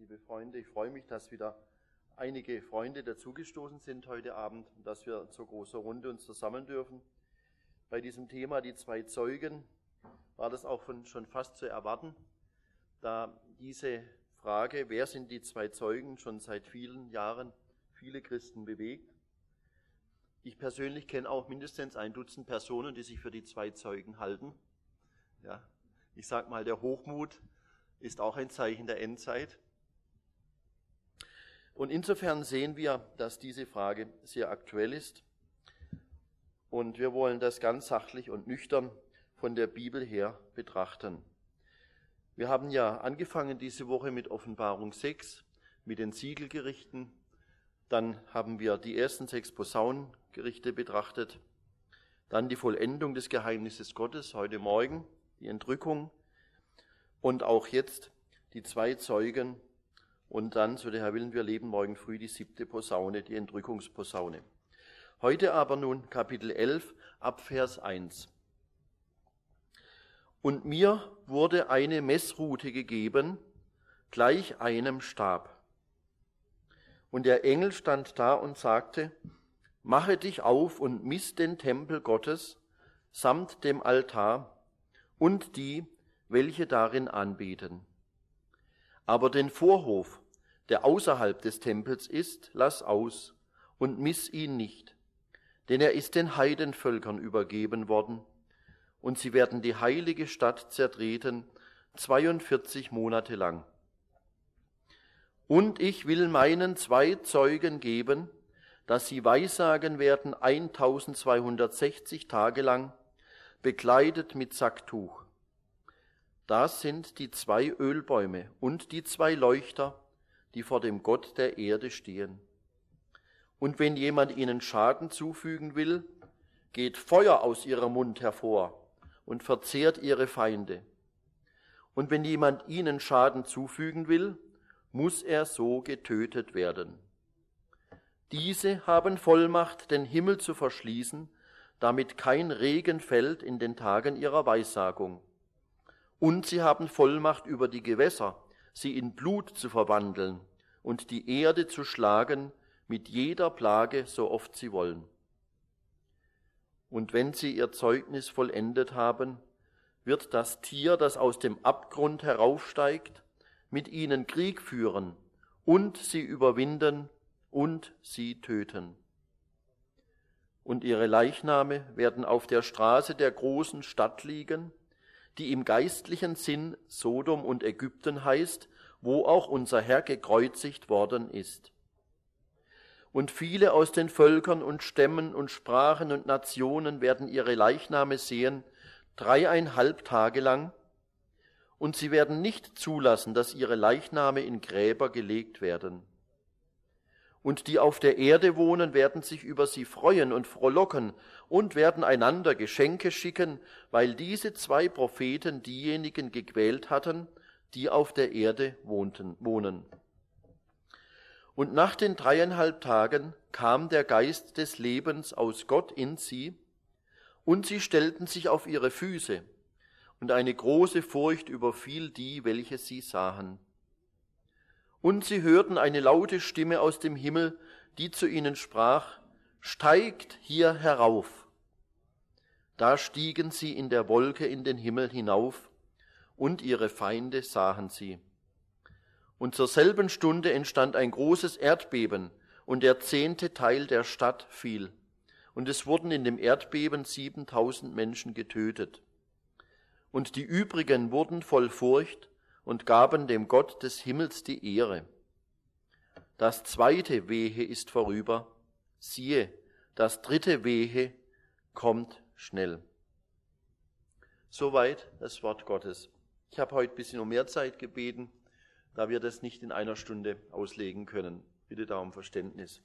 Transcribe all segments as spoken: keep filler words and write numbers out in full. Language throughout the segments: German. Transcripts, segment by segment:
liebe Freunde. Ich freue mich, dass wieder einige Freunde dazugestoßen sind heute Abend und dass wir zur großen Runde uns versammeln dürfen. Bei diesem Thema, die zwei Zeugen, war das auch von, schon fast zu erwarten, da diese Frage, wer sind die zwei Zeugen, schon seit vielen Jahren viele Christen bewegt. Ich persönlich kenne auch mindestens ein Dutzend Personen, die sich für die zwei Zeugen halten. Ja, ich sage mal, der Hochmut ist auch ein Zeichen der Endzeit. Und insofern sehen wir, dass diese Frage sehr aktuell ist. Und wir wollen das ganz sachlich und nüchtern von der Bibel her betrachten. Wir haben ja angefangen diese Woche mit Offenbarung sechs, mit den Siegelgerichten. Dann haben wir die ersten sechs Posaunengerichte betrachtet. Dann die Vollendung des Geheimnisses Gottes, heute Morgen, die Entrückung. Und auch jetzt die zwei Zeugen. Und dann, so der Herr willen, wir leben morgen früh die siebte Posaune, die Entrückungsposaune. Heute aber nun Kapitel elf, ab Vers eins. Und mir wurde eine Messrute gegeben, gleich einem Stab. Und der Engel stand da und sagte, mache dich auf und miss den Tempel Gottes samt dem Altar und die, welche darin anbeten. Aber den Vorhof, der außerhalb des Tempels ist, lass aus und miss ihn nicht, denn er ist den Heidenvölkern übergeben worden, und sie werden die heilige Stadt zertreten, zweiundvierzig Monate lang. Und ich will meinen zwei Zeugen geben, dass sie weissagen werden eintausendzweihundertsechzig Tage lang, bekleidet mit Sacktuch. Das sind die zwei Ölbäume und die zwei Leuchter, die vor dem Gott der Erde stehen. Und wenn jemand ihnen Schaden zufügen will, geht Feuer aus ihrem Mund hervor und verzehrt ihre Feinde. Und wenn jemand ihnen Schaden zufügen will, muss er so getötet werden. Diese haben Vollmacht, den Himmel zu verschließen, damit kein Regen fällt in den Tagen ihrer Weissagung. Und sie haben Vollmacht über die Gewässer, sie in Blut zu verwandeln und die Erde zu schlagen mit jeder Plage, so oft sie wollen. Und wenn sie ihr Zeugnis vollendet haben, wird das Tier, das aus dem Abgrund heraufsteigt, mit ihnen Krieg führen und sie überwinden und sie töten. Und ihre Leichname werden auf der Straße der großen Stadt liegen, die im geistlichen Sinn Sodom und Ägypten heißt, wo auch unser Herr gekreuzigt worden ist. Und viele aus den Völkern und Stämmen und Sprachen und Nationen werden ihre Leichname sehen, dreieinhalb Tage lang, und sie werden nicht zulassen, dass ihre Leichname in Gräber gelegt werden. Und die auf der Erde wohnen, werden sich über sie freuen und frohlocken und werden einander Geschenke schicken, weil diese zwei Propheten diejenigen gequält hatten, die auf der Erde wohnten, wohnen. Und nach den dreieinhalb Tagen kam der Geist des Lebens aus Gott in sie, und sie stellten sich auf ihre Füße, und eine große Furcht überfiel die, welche sie sahen. Und sie hörten eine laute Stimme aus dem Himmel, die zu ihnen sprach, steigt hier herauf. Da stiegen sie in der Wolke in den Himmel hinauf, und ihre Feinde sahen sie. Und zur selben Stunde entstand ein großes Erdbeben, und der zehnte Teil der Stadt fiel. Und es wurden in dem Erdbeben siebentausend Menschen getötet. Und die übrigen wurden voll Furcht und gaben dem Gott des Himmels die Ehre. Das zweite Wehe ist vorüber, siehe, das dritte Wehe kommt schnell. Soweit das Wort Gottes. Ich habe heute ein bisschen um mehr Zeit gebeten, da wir das nicht in einer Stunde auslegen können. Bitte da um Verständnis.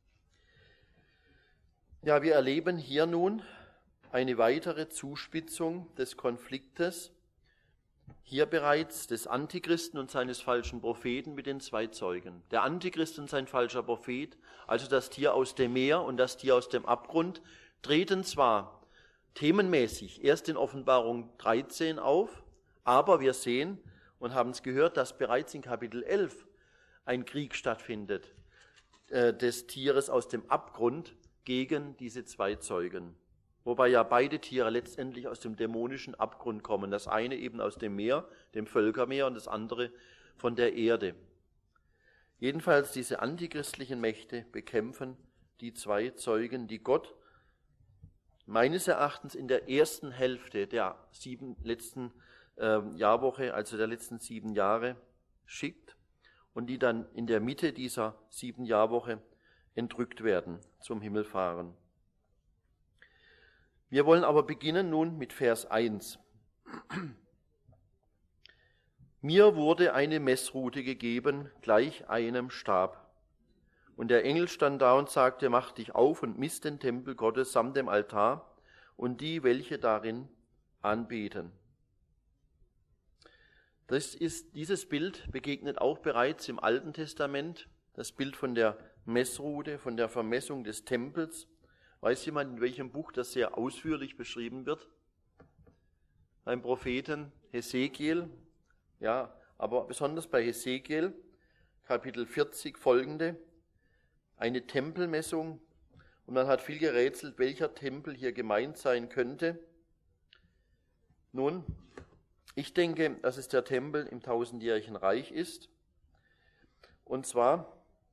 Ja, wir erleben hier nun eine weitere Zuspitzung des Konfliktes, hier bereits des Antichristen und seines falschen Propheten mit den zwei Zeugen. Der Antichrist und sein falscher Prophet, also das Tier aus dem Meer und das Tier aus dem Abgrund, treten zwar themenmäßig erst in Offenbarung dreizehn auf, aber wir sehen und haben es gehört, dass bereits in Kapitel elf ein Krieg stattfindet, äh, des Tieres aus dem Abgrund gegen diese zwei Zeugen. Wobei ja beide Tiere letztendlich aus dem dämonischen Abgrund kommen. Das eine eben aus dem Meer, dem Völkermeer, und das andere von der Erde. Jedenfalls diese antichristlichen Mächte bekämpfen die zwei Zeugen, die Gott meines Erachtens in der ersten Hälfte der sieben letzten äh, Jahrwoche, also der letzten sieben Jahre, schickt und die dann in der Mitte dieser sieben Jahrwoche entrückt werden, zum Himmel fahren. Wir wollen aber beginnen nun mit Vers eins. Mir wurde eine Messrute gegeben, gleich einem Stab. Und der Engel stand da und sagte, mach dich auf und miss den Tempel Gottes samt dem Altar und die, welche darin anbeten. Das ist, dieses Bild begegnet auch bereits im Alten Testament, das Bild von der Messrute, von der Vermessung des Tempels. Weiß jemand, in welchem Buch das sehr ausführlich beschrieben wird? Beim Propheten Hesekiel, ja, aber besonders bei Hesekiel, Kapitel vierzig folgende, eine Tempelmessung, und man hat viel gerätselt, welcher Tempel hier gemeint sein könnte. Nun, ich denke, dass es der Tempel im tausendjährigen Reich ist, und zwar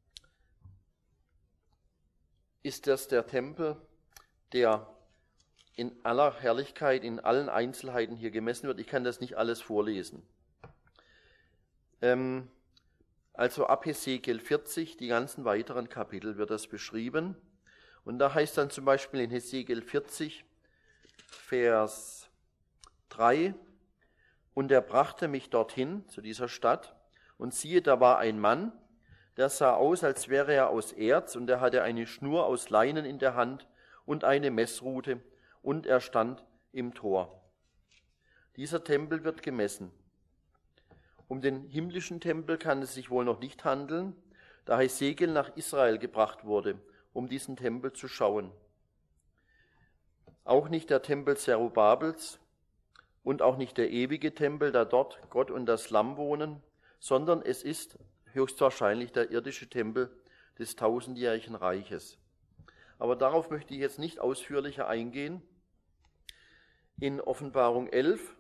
ist das der Tempel, der in aller Herrlichkeit, in allen Einzelheiten hier gemessen wird. Ich kann das nicht alles vorlesen. Ähm, also ab Hesekiel vierzig, die ganzen weiteren Kapitel wird das beschrieben. Und da heißt dann zum Beispiel in Hesekiel vierzig, Vers drei, und er brachte mich dorthin, zu dieser Stadt, und siehe, da war ein Mann, der sah aus, als wäre er aus Erz, und er hatte eine Schnur aus Leinen in der Hand und eine Messrute, und er stand im Tor. Dieser Tempel wird gemessen. Um den himmlischen Tempel kann es sich wohl noch nicht handeln, da Hesekiel nach Israel gebracht wurde, um diesen Tempel zu schauen. Auch nicht der Tempel Zerubabels und auch nicht der ewige Tempel, da dort Gott und das Lamm wohnen, sondern es ist höchstwahrscheinlich der irdische Tempel des tausendjährigen Reiches. Aber darauf möchte ich jetzt nicht ausführlicher eingehen. In Offenbarung elf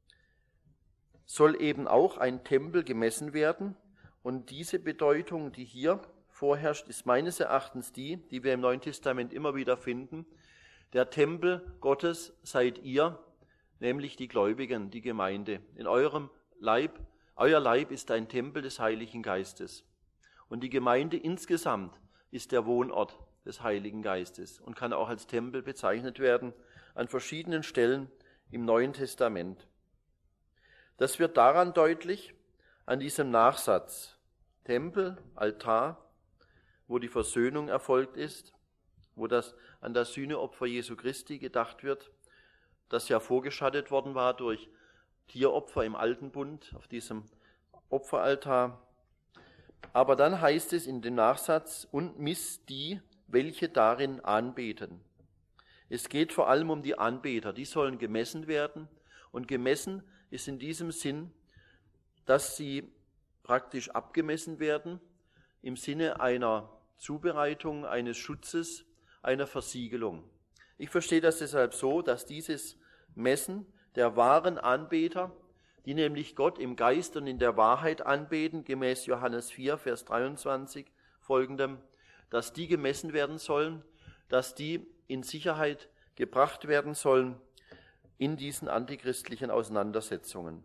soll eben auch ein Tempel gemessen werden, und diese Bedeutung, die hier vorherrscht, ist meines Erachtens die, die wir im Neuen Testament immer wieder finden. Der Tempel Gottes seid ihr, nämlich die Gläubigen, die Gemeinde. In eurem Leib, euer Leib ist ein Tempel des Heiligen Geistes. Und die Gemeinde insgesamt ist der Wohnort des Heiligen Geistes und kann auch als Tempel bezeichnet werden an verschiedenen Stellen im Neuen Testament. Das wird daran deutlich, an diesem Nachsatz Tempel, Altar, wo die Versöhnung erfolgt ist, wo das an das Sühneopfer Jesu Christi gedacht wird, das ja vorgeschattet worden war durch Tieropfer im Alten Bund auf diesem Opferaltar. Aber dann heißt es in dem Nachsatz, und miss die, welche darin anbeten. Es geht vor allem um die Anbeter, die sollen gemessen werden, und gemessen ist in diesem Sinn, dass sie praktisch abgemessen werden im Sinne einer Zubereitung, eines Schutzes, einer Versiegelung. Ich verstehe das deshalb so, dass dieses Messen der wahren Anbeter, die nämlich Gott im Geist und in der Wahrheit anbeten, gemäß Johannes vier, Vers dreiundzwanzig folgendem, dass die gemessen werden sollen, dass die in Sicherheit gebracht werden sollen in diesen antichristlichen Auseinandersetzungen.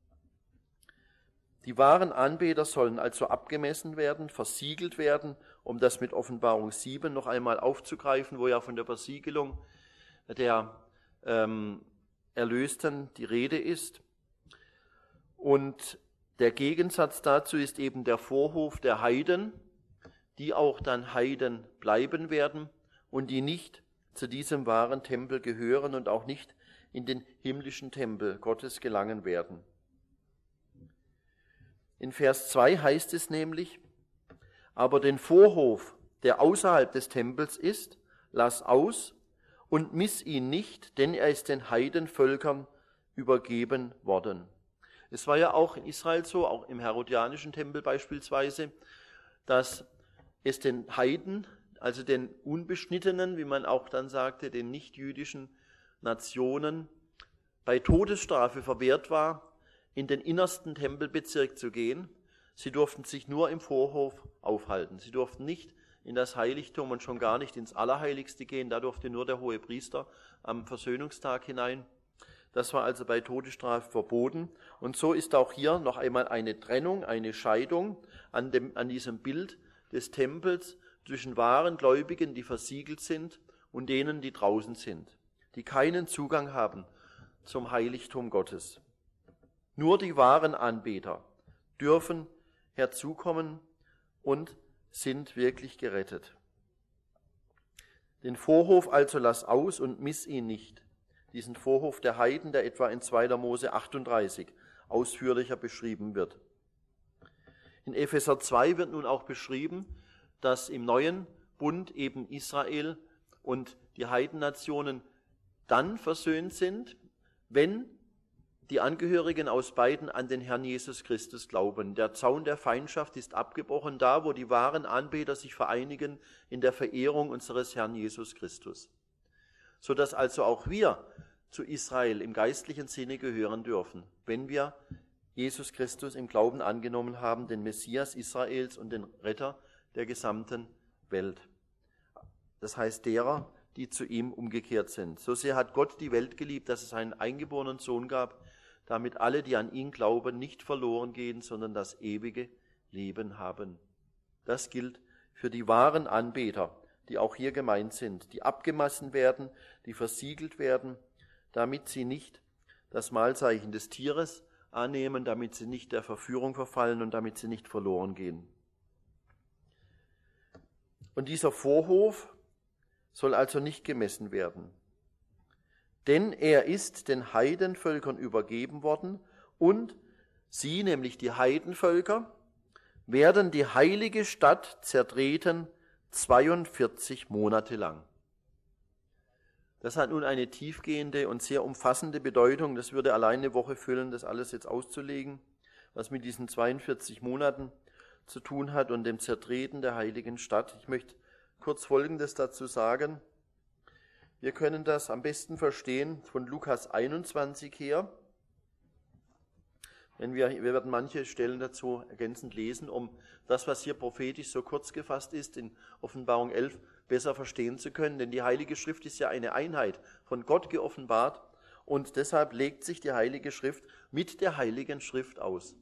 Die wahren Anbeter sollen also abgemessen werden, versiegelt werden, um das mit Offenbarung sieben noch einmal aufzugreifen, wo ja von der Versiegelung der ähm, Erlösten die Rede ist. Und der Gegensatz dazu ist eben der Vorhof der Heiden, die auch dann Heiden bleiben werden und die nicht zu diesem wahren Tempel gehören und auch nicht in den himmlischen Tempel Gottes gelangen werden. In Vers zwei heißt es nämlich, aber den Vorhof, der außerhalb des Tempels ist, lass aus und miss ihn nicht, denn er ist den Heidenvölkern übergeben worden. Es war ja auch in Israel so, auch im herodianischen Tempel beispielsweise, dass es den Heiden, also den Unbeschnittenen, wie man auch dann sagte, den nichtjüdischen Nationen, bei Todesstrafe verwehrt war, in den innersten Tempelbezirk zu gehen. Sie durften sich nur im Vorhof aufhalten. Sie durften nicht in das Heiligtum und schon gar nicht ins Allerheiligste gehen. Da durfte nur der Hohepriester am Versöhnungstag hinein. Das war also bei Todesstrafe verboten. Und so ist auch hier noch einmal eine Trennung, eine Scheidung an, dem, an diesem Bild des Tempels zwischen wahren Gläubigen, die versiegelt sind, und denen, die draußen sind, die keinen Zugang haben zum Heiligtum Gottes. Nur die wahren Anbeter dürfen herzukommen und sind wirklich gerettet. Den Vorhof also lass aus und miss ihn nicht. Diesen Vorhof der Heiden, der etwa in zweiter Mose achtunddreißig ausführlicher beschrieben wird. In Epheser zwei wird nun auch beschrieben, dass im neuen Bund eben Israel und die Heidennationen dann versöhnt sind, wenn die Angehörigen aus beiden an den Herrn Jesus Christus glauben. Der Zaun der Feindschaft ist abgebrochen da, wo die wahren Anbeter sich vereinigen in der Verehrung unseres Herrn Jesus Christus. Sodass also auch wir zu Israel im geistlichen Sinne gehören dürfen, wenn wir Jesus Christus im Glauben angenommen haben, den Messias Israels und den Retter der gesamten Welt. Das heißt derer, die zu ihm umgekehrt sind. So sehr hat Gott die Welt geliebt, dass es einen eingeborenen Sohn gab, damit alle, die an ihn glauben, nicht verloren gehen, sondern das ewige Leben haben. Das gilt für die wahren Anbeter, die auch hier gemeint sind, die abgemassen werden, die versiegelt werden, damit sie nicht das Mahlzeichen des Tieres annehmen, damit sie nicht der Verführung verfallen und damit sie nicht verloren gehen. Und dieser Vorhof soll also nicht gemessen werden. Denn er ist den Heidenvölkern übergeben worden und sie, nämlich die Heidenvölker, werden die heilige Stadt zertreten zweiundvierzig Monate lang. Das hat nun eine tiefgehende und sehr umfassende Bedeutung. Das würde allein eine Woche füllen, das alles jetzt auszulegen, was mit diesen zweiundvierzig Monaten zu tun hat und dem Zertreten der heiligen Stadt. Ich möchte kurz Folgendes dazu sagen. Wir können das am besten verstehen von Lukas einundzwanzig her. Wenn wir, wir werden manche Stellen dazu ergänzend lesen, um das, was hier prophetisch so kurz gefasst ist, in Offenbarung elf besser verstehen zu können. Denn die Heilige Schrift ist ja eine Einheit, von Gott geoffenbart. Und deshalb legt sich die Heilige Schrift mit der Heiligen Schrift aus.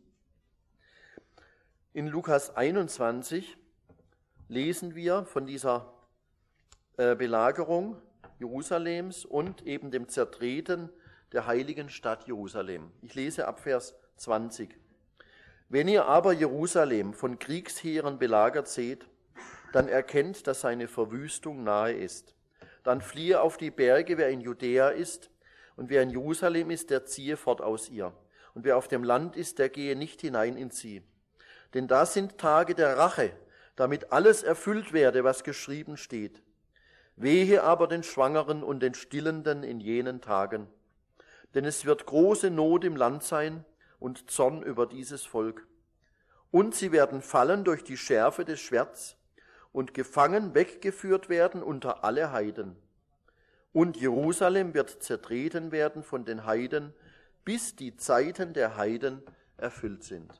In Lukas einundzwanzig lesen wir von dieser äh, Belagerung Jerusalems und eben dem Zertreten der heiligen Stadt Jerusalem. Ich lese ab Vers zwanzig. Wenn ihr aber Jerusalem von Kriegsheeren belagert seht, dann erkennt, dass seine Verwüstung nahe ist. Dann fliehe auf die Berge, wer in Judäa ist, und wer in Jerusalem ist, der ziehe fort aus ihr. Und wer auf dem Land ist, der gehe nicht hinein in sie. Denn da sind Tage der Rache, damit alles erfüllt werde, was geschrieben steht. Wehe aber den Schwangeren und den Stillenden in jenen Tagen. Denn es wird große Not im Land sein und Zorn über dieses Volk. Und sie werden fallen durch die Schärfe des Schwerts und gefangen weggeführt werden unter alle Heiden. Und Jerusalem wird zertreten werden von den Heiden, bis die Zeiten der Heiden erfüllt sind.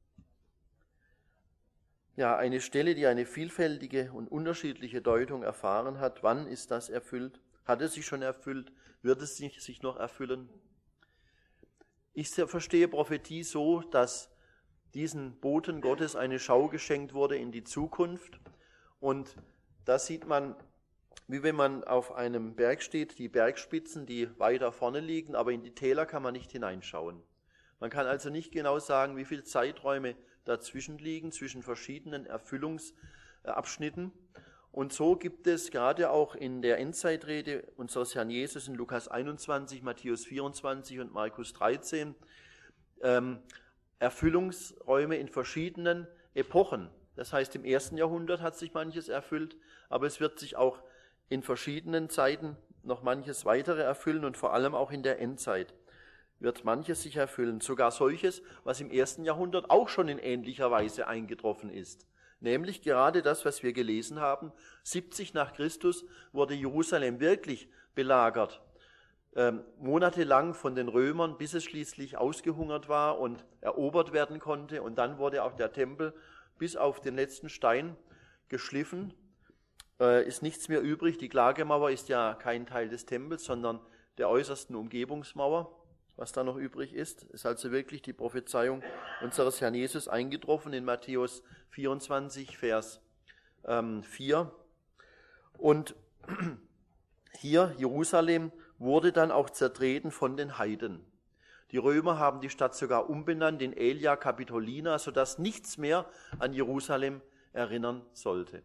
Ja, eine Stelle, die eine vielfältige und unterschiedliche Deutung erfahren hat. Wann ist das erfüllt? Hat es sich schon erfüllt? Wird es sich noch erfüllen? Ich verstehe Prophetie so, dass diesen Boten Gottes eine Schau geschenkt wurde in die Zukunft. Und da sieht man, wie wenn man auf einem Berg steht, die Bergspitzen, die weiter vorne liegen, aber in die Täler kann man nicht hineinschauen. Man kann also nicht genau sagen, wie viele Zeiträume dazwischen liegen, zwischen verschiedenen Erfüllungsabschnitten. Und so gibt es gerade auch in der Endzeitrede unseres Herrn Jesus in Lukas einundzwanzig, Matthäus vierundzwanzig und Markus dreizehn ähm, Erfüllungsräume in verschiedenen Epochen. Das heißt, im ersten Jahrhundert hat sich manches erfüllt, aber es wird sich auch in verschiedenen Zeiten noch manches weitere erfüllen und vor allem auch in der Endzeit. wird manches sich erfüllen, sogar solches, was im ersten Jahrhundert auch schon in ähnlicher Weise eingetroffen ist. Nämlich gerade das, was wir gelesen haben, siebzig nach Christus wurde Jerusalem wirklich belagert, ähm, monatelang von den Römern, bis es schließlich ausgehungert war und erobert werden konnte. Und dann wurde auch der Tempel bis auf den letzten Stein geschliffen, äh, ist nichts mehr übrig. Die Klagemauer ist ja kein Teil des Tempels, sondern der äußersten Umgebungsmauer. Was da noch übrig ist, ist also wirklich die Prophezeiung unseres Herrn Jesus eingetroffen in Matthäus vierundzwanzig, Vers ähm, vier. Und hier, Jerusalem, wurde dann auch zertreten von den Heiden. Die Römer haben die Stadt sogar umbenannt in Aelia Capitolina, sodass nichts mehr an Jerusalem erinnern sollte.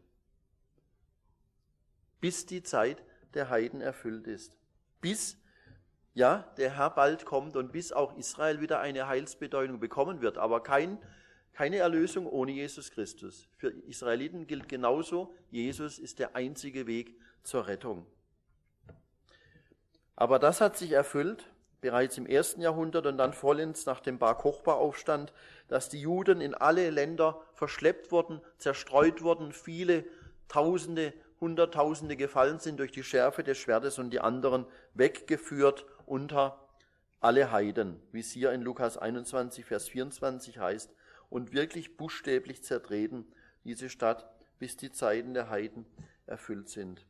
Bis die Zeit der Heiden erfüllt ist. Bis ja, der Herr bald kommt und bis auch Israel wieder eine Heilsbedeutung bekommen wird. Aber kein, keine Erlösung ohne Jesus Christus. Für Israeliten gilt genauso, Jesus ist der einzige Weg zur Rettung. Aber das hat sich erfüllt, bereits im ersten Jahrhundert und dann vollends nach dem Bar Kochba-Aufstand, dass die Juden in alle Länder verschleppt wurden, zerstreut wurden, viele Tausende, Hunderttausende gefallen sind durch die Schärfe des Schwertes und die anderen weggeführt unter alle Heiden, wie es hier in Lukas einundzwanzig, Vers vierundzwanzig heißt, und wirklich buchstäblich zertreten diese Stadt, bis die Zeiten der Heiden erfüllt sind.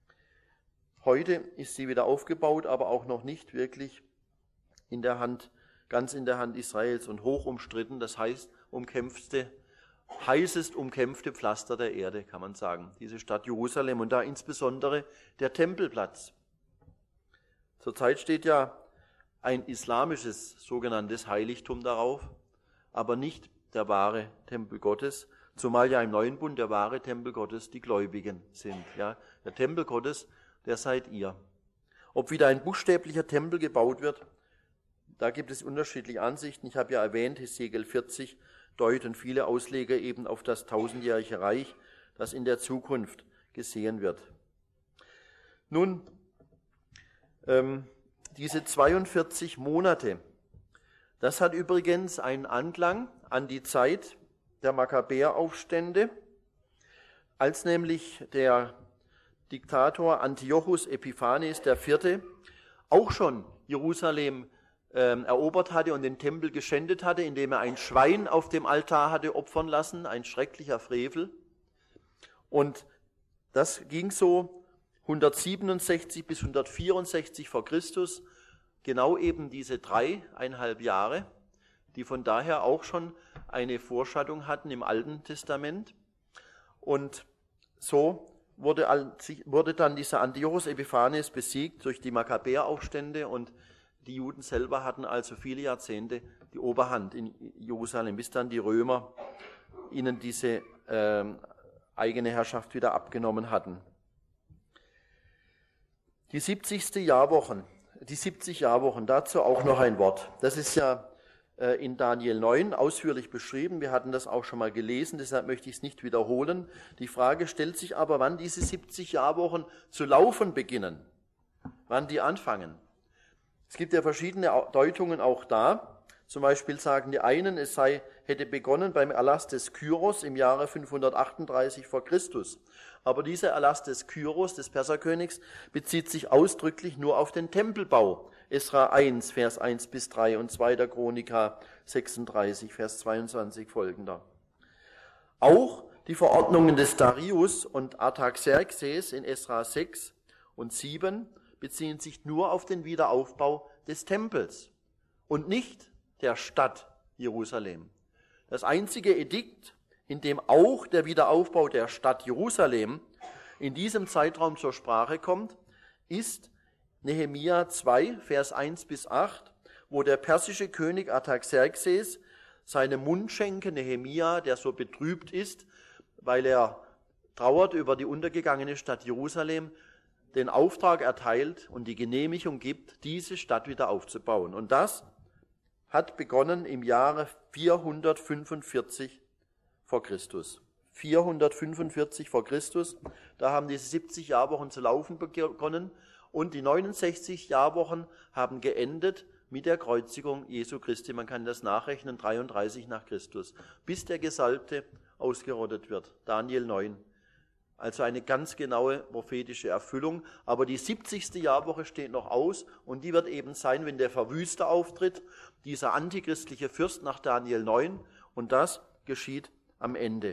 Heute ist sie wieder aufgebaut, aber auch noch nicht wirklich in der Hand, ganz in der Hand Israels und hoch umstritten, das heißt umkämpfte, heißest umkämpfte Pflaster der Erde, kann man sagen, diese Stadt Jerusalem und da insbesondere der Tempelplatz. Zurzeit steht ja ein islamisches sogenanntes Heiligtum darauf, aber nicht der wahre Tempel Gottes, zumal ja im Neuen Bund der wahre Tempel Gottes die Gläubigen sind. Ja, der Tempel Gottes, der seid ihr. Ob wieder ein buchstäblicher Tempel gebaut wird, da gibt es unterschiedliche Ansichten. Ich habe ja erwähnt, Hesekiel vierzig deuten viele Ausleger eben auf das tausendjährige Reich, das in der Zukunft gesehen wird. Nun, ähm, diese zweiundvierzig Monate, das hat übrigens einen Anklang an die Zeit der Makkabäeraufstände, als nämlich der Diktator Antiochus Epiphanes der Vierte auch schon Jerusalem ähm, erobert hatte und den Tempel geschändet hatte, indem er ein Schwein auf dem Altar hatte opfern lassen, ein schrecklicher Frevel. Und das ging so hundertsiebenundsechzig bis hundertvierundsechzig vor Christus, genau eben diese dreieinhalb Jahre, die von daher auch schon eine Vorschattung hatten im Alten Testament. Und so wurde, wurde dann dieser Antiochus Epiphanes besiegt durch die Makkabäeraufstände und die Juden selber hatten also viele Jahrzehnte die Oberhand in Jerusalem, bis dann die Römer ihnen diese äh, eigene Herrschaft wieder abgenommen hatten. Die siebzigste Jahrwochen, die siebzig Jahrwochen, dazu auch noch ein Wort. Das ist ja äh, in Daniel neun ausführlich beschrieben. Wir hatten das auch schon mal gelesen, deshalb möchte ich es nicht wiederholen. Die Frage stellt sich aber, wann diese siebzig Jahrwochen zu laufen beginnen, wann die anfangen. Es gibt ja verschiedene Deutungen auch da. Zum Beispiel sagen die einen, es sei, hätte begonnen beim Erlass des Kyros im Jahre fünfhundertachtunddreißig vor Christus. Aber dieser Erlass des Kyros, des Perserkönigs, bezieht sich ausdrücklich nur auf den Tempelbau. Esra eins, Vers eins bis drei und zweiter Chronika sechsunddreißig, Vers zweiundzwanzig folgender. Auch die Verordnungen des Darius und Artaxerxes in Esra sechs und sieben beziehen sich nur auf den Wiederaufbau des Tempels und nicht der Stadt Jerusalem. Das einzige Edikt, in dem auch der Wiederaufbau der Stadt Jerusalem in diesem Zeitraum zur Sprache kommt, ist Nehemia zwei, Vers eins bis acht, wo der persische König Artaxerxes seinem Mundschenken Nehemia, der so betrübt ist, weil er trauert über die untergegangene Stadt Jerusalem, den Auftrag erteilt und die Genehmigung gibt, diese Stadt wieder aufzubauen. Und das hat begonnen im Jahre vierhundertfünfundvierzig vor Christus. vierhundertfünfundvierzig vor Christus, da haben diese siebzig Jahrwochen zu laufen begonnen und die neunundsechzig Jahrwochen haben geendet mit der Kreuzigung Jesu Christi. Man kann das nachrechnen, dreiunddreißig nach Christus, bis der Gesalbte ausgerottet wird. Daniel neun. Also eine ganz genaue prophetische Erfüllung. Aber die siebzigste Jahrwoche steht noch aus und die wird eben sein, wenn der Verwüster auftritt, dieser antichristliche Fürst nach Daniel neun. Und das geschieht am Ende,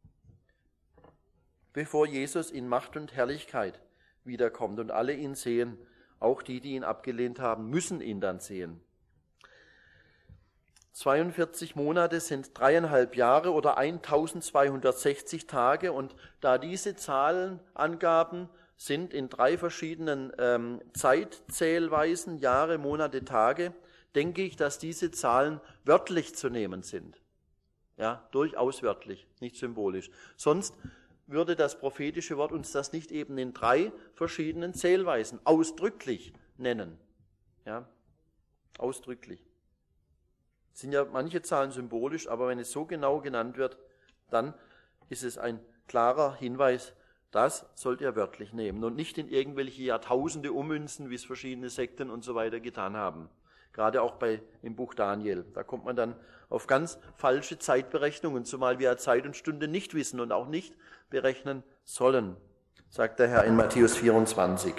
bevor Jesus in Macht und Herrlichkeit wiederkommt und alle ihn sehen. Auch die, die ihn abgelehnt haben, müssen ihn dann sehen. zweiundvierzig Monate sind dreieinhalb Jahre oder eintausendzweihundertsechzig Tage. Und da diese Zahlenangaben sind in drei verschiedenen ähm, Zeitzählweisen, Jahre, Monate, Tage, denke ich, dass diese Zahlen wörtlich zu nehmen sind. Ja, durchaus wörtlich, nicht symbolisch. Sonst würde das prophetische Wort uns das nicht eben in drei verschiedenen Zählweisen ausdrücklich nennen. Ja, ausdrücklich. Es sind ja manche Zahlen symbolisch, aber wenn es so genau genannt wird, dann ist es ein klarer Hinweis, das sollt ihr wörtlich nehmen und nicht in irgendwelche Jahrtausende ummünzen, wie es verschiedene Sekten und so weiter getan haben. Gerade auch bei im Buch Daniel. Da kommt man dann auf ganz falsche Zeitberechnungen, zumal wir ja Zeit und Stunde nicht wissen und auch nicht berechnen sollen, sagt der Herr in Matthäus vierundzwanzig.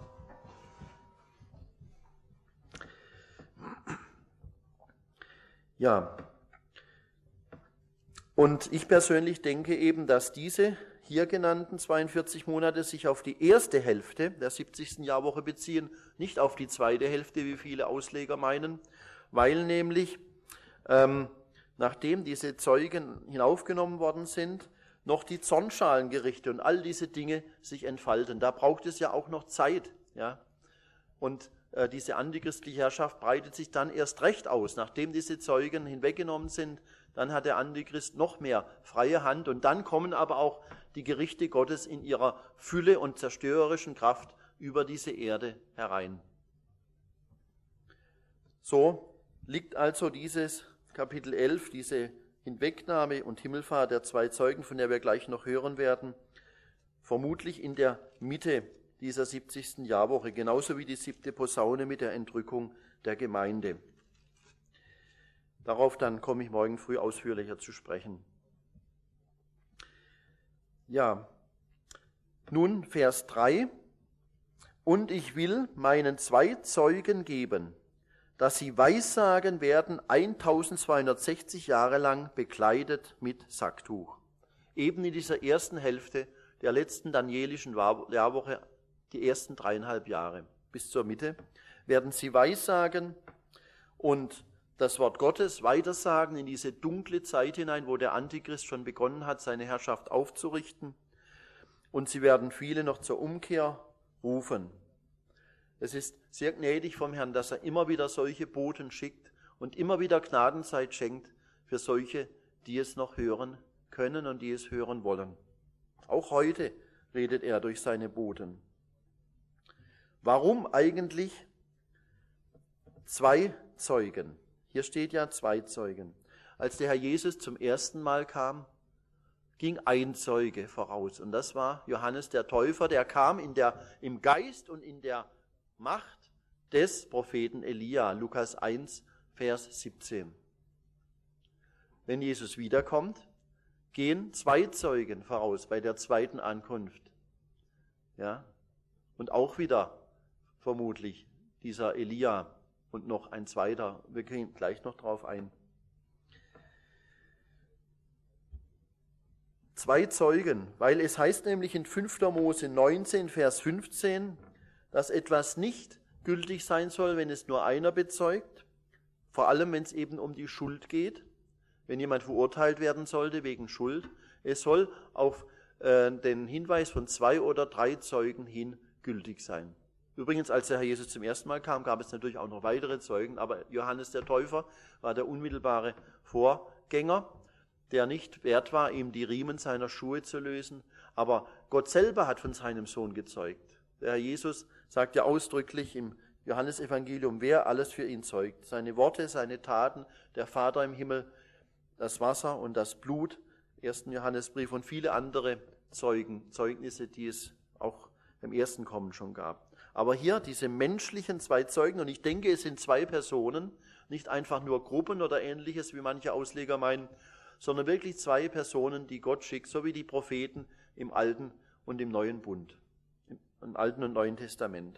Ja, und ich persönlich denke eben, dass diese hier genannten zweiundvierzig Monate sich auf die erste Hälfte der siebzigsten Jahrwoche beziehen, nicht auf die zweite Hälfte, wie viele Ausleger meinen, weil nämlich, ähm, nachdem diese Zeugen hinaufgenommen worden sind, noch die Zornschalengerichte und all diese Dinge sich entfalten. Da braucht es ja auch noch Zeit. Ja? Und äh, diese antichristliche Herrschaft breitet sich dann erst recht aus. Nachdem diese Zeugen hinweggenommen sind, dann hat der Antichrist noch mehr freie Hand. Und dann kommen aber auch die Gerichte Gottes in ihrer Fülle und zerstörerischen Kraft über diese Erde herein. So liegt also dieses Kapitel elf, diese Hinwegnahme und Himmelfahrt der zwei Zeugen, von der wir gleich noch hören werden, vermutlich in der Mitte dieser siebzigsten Jahrwoche, genauso wie die siebte Posaune mit der Entrückung der Gemeinde. Darauf dann komme ich morgen früh ausführlicher zu sprechen. Ja, nun Vers drei. Und ich will meinen zwei Zeugen geben, dass sie Weissagen werden eintausendzweihundertsechzig Jahre lang bekleidet mit Sacktuch. Eben in dieser ersten Hälfte der letzten danielischen Jahrwoche, die ersten dreieinhalb Jahre bis zur Mitte, werden sie Weissagen und das Wort Gottes weitersagen in diese dunkle Zeit hinein, wo der Antichrist schon begonnen hat, seine Herrschaft aufzurichten. Und sie werden viele noch zur Umkehr rufen. Es ist sehr gnädig vom Herrn, dass er immer wieder solche Boten schickt und immer wieder Gnadenzeit schenkt für solche, die es noch hören können und die es hören wollen. Auch heute redet er durch seine Boten. Warum eigentlich zwei Zeugen? Hier steht ja zwei Zeugen. Als der Herr Jesus zum ersten Mal kam, ging ein Zeuge voraus. Und das war Johannes der Täufer. Der kam in der, im Geist und in der Macht des Propheten Elia. Lukas eins, Vers siebzehn. Wenn Jesus wiederkommt, gehen zwei Zeugen voraus bei der zweiten Ankunft. Ja? Und auch wieder vermutlich dieser Elia. Und noch ein zweiter, wir gehen gleich noch drauf ein. Zwei Zeugen, weil es heißt nämlich in fünfter Mose neunzehn, Vers fünfzehn, dass etwas nicht gültig sein soll, wenn es nur einer bezeugt, vor allem wenn es eben um die Schuld geht, wenn jemand verurteilt werden sollte wegen Schuld. Es soll auf äh, den Hinweis von zwei oder drei Zeugen hin gültig sein. Übrigens, als der Herr Jesus zum ersten Mal kam, gab es natürlich auch noch weitere Zeugen, aber Johannes der Täufer war der unmittelbare Vorgänger, der nicht wert war, ihm die Riemen seiner Schuhe zu lösen. Aber Gott selber hat von seinem Sohn gezeugt. Der Herr Jesus sagt ja ausdrücklich im Johannesevangelium, wer alles für ihn zeugt. Seine Worte, seine Taten, der Vater im Himmel, das Wasser und das Blut, ersten Johannesbrief und viele andere Zeugen, Zeugnisse, die es auch im ersten Kommen schon gab. Aber hier diese menschlichen zwei Zeugen, und ich denke, es sind zwei Personen, nicht einfach nur Gruppen oder Ähnliches, wie manche Ausleger meinen, sondern wirklich zwei Personen, die Gott schickt, so wie die Propheten im Alten und im Neuen Bund, im Alten und Neuen Testament.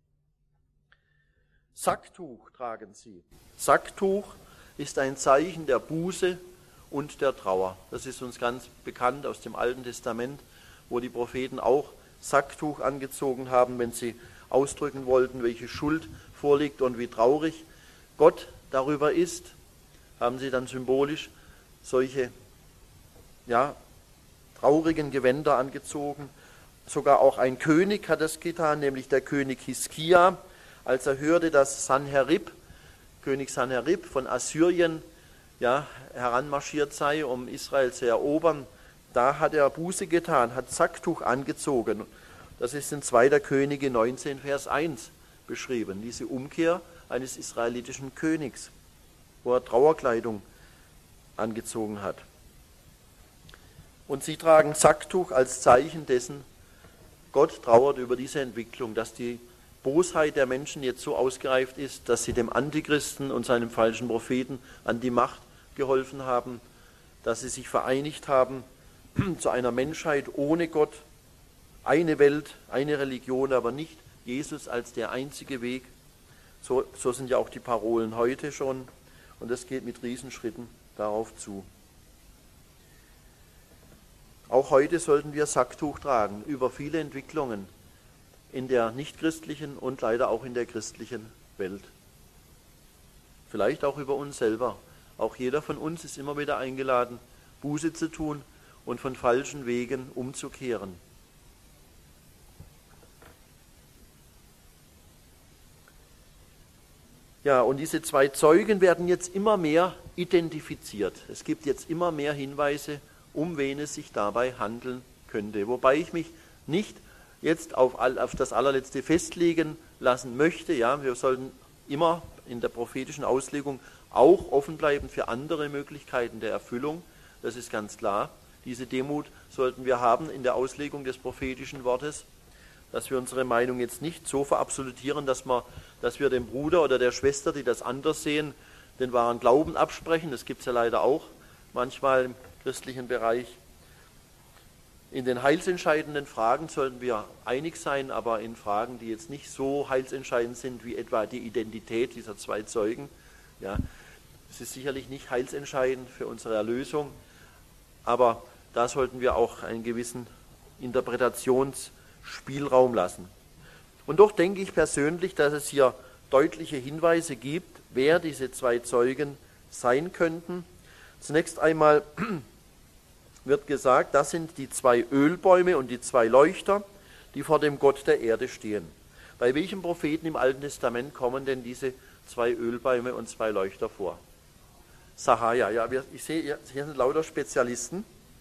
Sacktuch tragen sie. Sacktuch ist ein Zeichen der Buße und der Trauer. Das ist uns ganz bekannt aus dem Alten Testament, wo die Propheten auch Sacktuch angezogen haben, wenn sie ausdrücken wollten, welche Schuld vorliegt und wie traurig Gott darüber ist, haben sie dann symbolisch solche ja, traurigen Gewänder angezogen. Sogar auch ein König hat das getan, nämlich der König Hiskia, als er hörte, dass Sanherib, König Sanherib von Assyrien, ja, heranmarschiert sei, um Israel zu erobern. Da hat er Buße getan, hat Sacktuch angezogen. Das ist in zweiter Könige neunzehn, Vers eins beschrieben, diese Umkehr eines israelitischen Königs, wo er Trauerkleidung angezogen hat. Und sie tragen Sacktuch als Zeichen dessen, Gott trauert über diese Entwicklung, dass die Bosheit der Menschen jetzt so ausgereift ist, dass sie dem Antichristen und seinem falschen Propheten an die Macht geholfen haben, dass sie sich vereinigt haben zu einer Menschheit ohne Gott, eine Welt, eine Religion, aber nicht Jesus als der einzige Weg. So, so sind ja auch die Parolen heute schon, und es geht mit Riesenschritten darauf zu. Auch heute sollten wir Sacktuch tragen über viele Entwicklungen in der nichtchristlichen und leider auch in der christlichen Welt. Vielleicht auch über uns selber. Auch jeder von uns ist immer wieder eingeladen, Buße zu tun und von falschen Wegen umzukehren. Ja, und diese zwei Zeugen werden jetzt immer mehr identifiziert. Es gibt jetzt immer mehr Hinweise, um wen es sich dabei handeln könnte. Wobei ich mich nicht jetzt auf, all, auf das Allerletzte festlegen lassen möchte. Ja, wir sollten immer in der prophetischen Auslegung auch offen bleiben für andere Möglichkeiten der Erfüllung. Das ist ganz klar. Diese Demut sollten wir haben in der Auslegung des prophetischen Wortes, dass wir unsere Meinung jetzt nicht so verabsolutieren, dass wir, dass wir dem Bruder oder der Schwester, die das anders sehen, den wahren Glauben absprechen. Das gibt es ja leider auch manchmal im christlichen Bereich. In den heilsentscheidenden Fragen sollten wir einig sein, aber in Fragen, die jetzt nicht so heilsentscheidend sind, wie etwa die Identität dieser zwei Zeugen, ja, es ist sicherlich nicht heilsentscheidend für unsere Erlösung, aber da sollten wir auch einen gewissen Interpretationsspielraum lassen. Und doch denke ich persönlich, dass es hier deutliche Hinweise gibt, wer diese zwei Zeugen sein könnten. Zunächst einmal wird gesagt, das sind die zwei Ölbäume und die zwei Leuchter, die vor dem Gott der Erde stehen. Bei welchem Propheten im Alten Testament kommen denn diese zwei Ölbäume und zwei Leuchter vor? Sahaja, ja, wir, ich sehe, hier sind lauter Spezialisten.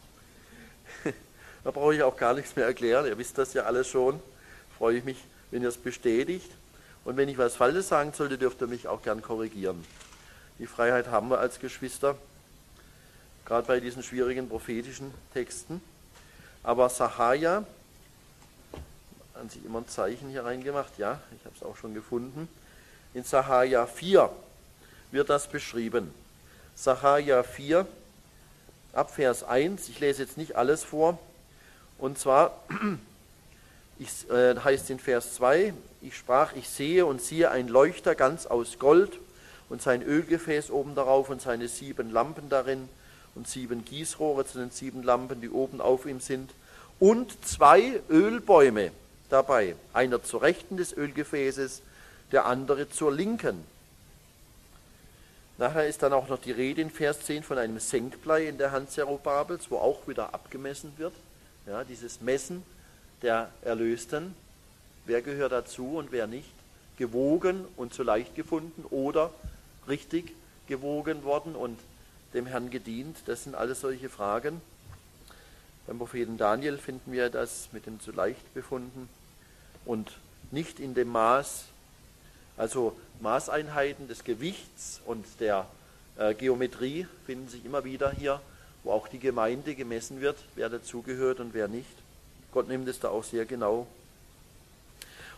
Da brauche ich auch gar nichts mehr erklären, ihr wisst das ja alles schon. Freue ich mich, wenn ihr es bestätigt. Und wenn ich was Falsches sagen sollte, dürft ihr mich auch gern korrigieren. Die Freiheit haben wir als Geschwister, gerade bei diesen schwierigen prophetischen Texten. Aber Sahaja, haben sich immer ein Zeichen hier reingemacht, ja, ich habe es auch schon gefunden. In Sahaja vier wird das beschrieben. Sahaja vier, ab Vers eins, ich lese jetzt nicht alles vor, und zwar ich, äh, heißt in Vers zwei, ich sprach, ich sehe und siehe ein Leuchter ganz aus Gold und sein Ölgefäß oben darauf und seine sieben Lampen darin und sieben Gießrohre zu den sieben Lampen, die oben auf ihm sind, und zwei Ölbäume dabei, einer zur Rechten des Ölgefäßes, der andere zur Linken. Nachher ist dann auch noch die Rede in Vers zehn von einem Senkblei in der Hand Zerubabels, wo auch wieder abgemessen wird. Ja, dieses Messen der Erlösten, wer gehört dazu und wer nicht, gewogen und zu leicht gefunden oder richtig gewogen worden und dem Herrn gedient. Das sind alles solche Fragen. Beim Propheten Daniel finden wir das mit dem zu leicht befunden und nicht in dem Maß, also Maßeinheiten des Gewichts und der äh, Geometrie finden sich immer wieder hier, wo auch die Gemeinde gemessen wird, wer dazugehört und wer nicht. Gott nimmt es da auch sehr genau.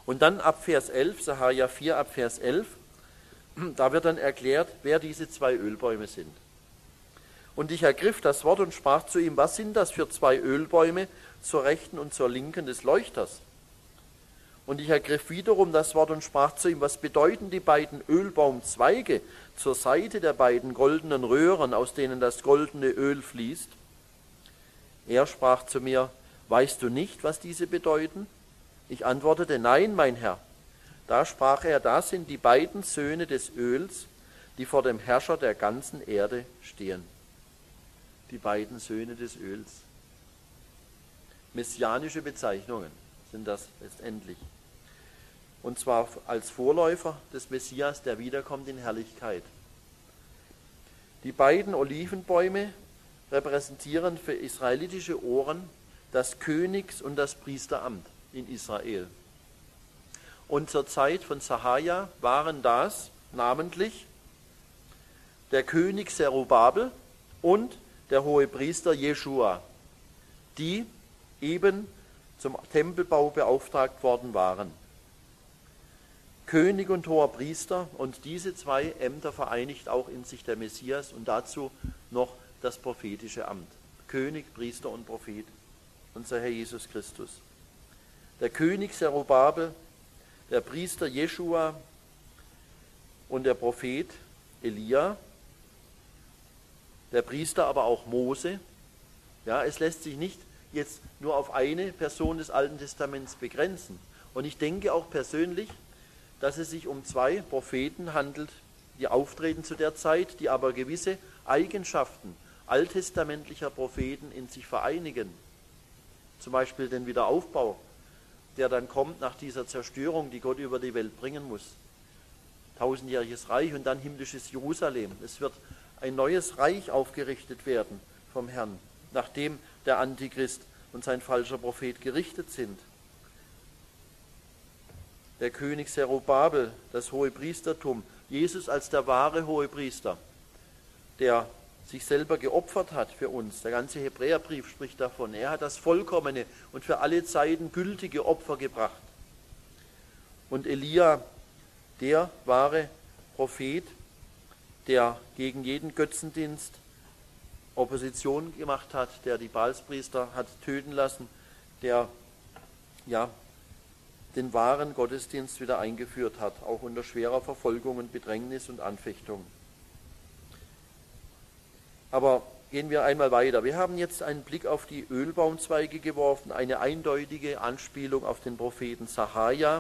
Und dann ab Vers elf, Sacharja vier ab Vers elf, da wird dann erklärt, wer diese zwei Ölbäume sind. Und ich ergriff das Wort und sprach zu ihm, was sind das für zwei Ölbäume zur rechten und zur linken des Leuchters? Und ich ergriff wiederum das Wort und sprach zu ihm, was bedeuten die beiden Ölbaumzweige zur Seite der beiden goldenen Röhren, aus denen das goldene Öl fließt? Er sprach zu mir, weißt du nicht, was diese bedeuten? Ich antwortete, nein, mein Herr. Da sprach er, das sind die beiden Söhne des Öls, die vor dem Herrscher der ganzen Erde stehen. Die beiden Söhne des Öls. Messianische Bezeichnungen sind das letztendlich. Und zwar als Vorläufer des Messias, der wiederkommt in Herrlichkeit. Die beiden Olivenbäume repräsentieren für israelitische Ohren das Königs- und das Priesteramt in Israel. Und zur Zeit von Sacharja waren das namentlich der König Zerubabel und der Hohepriester Jeschua, die eben zum Tempelbau beauftragt worden waren. König und hoher Priester, und diese zwei Ämter vereinigt auch in sich der Messias und dazu noch das prophetische Amt. König, Priester und Prophet, unser Herr Jesus Christus. Der König Zerubabel, der Priester Jeschua und der Prophet Elia, der Priester aber auch Mose. Ja, es lässt sich nicht jetzt nur auf eine Person des Alten Testaments begrenzen. Und ich denke auch persönlich, dass es sich um zwei Propheten handelt, die auftreten zu der Zeit, die aber gewisse Eigenschaften alttestamentlicher Propheten in sich vereinigen. Zum Beispiel den Wiederaufbau, der dann kommt nach dieser Zerstörung, die Gott über die Welt bringen muss. Tausendjähriges Reich und dann himmlisches Jerusalem. Es wird ein neues Reich aufgerichtet werden vom Herrn, nachdem der Antichrist und sein falscher Prophet gerichtet sind. Der König Zerubabel, das Hohepriestertum, Jesus als der wahre Hohepriester, der sich selber geopfert hat für uns. Der ganze Hebräerbrief spricht davon. Er hat das vollkommene und für alle Zeiten gültige Opfer gebracht. Und Elia, der wahre Prophet, der gegen jeden Götzendienst Opposition gemacht hat, der die Baalspriester hat töten lassen, der ja den wahren Gottesdienst wieder eingeführt hat, auch unter schwerer Verfolgung und Bedrängnis und Anfechtung. Aber gehen wir einmal weiter. Wir haben jetzt einen Blick auf die Ölbaumzweige geworfen, eine eindeutige Anspielung auf den Propheten Sacharja.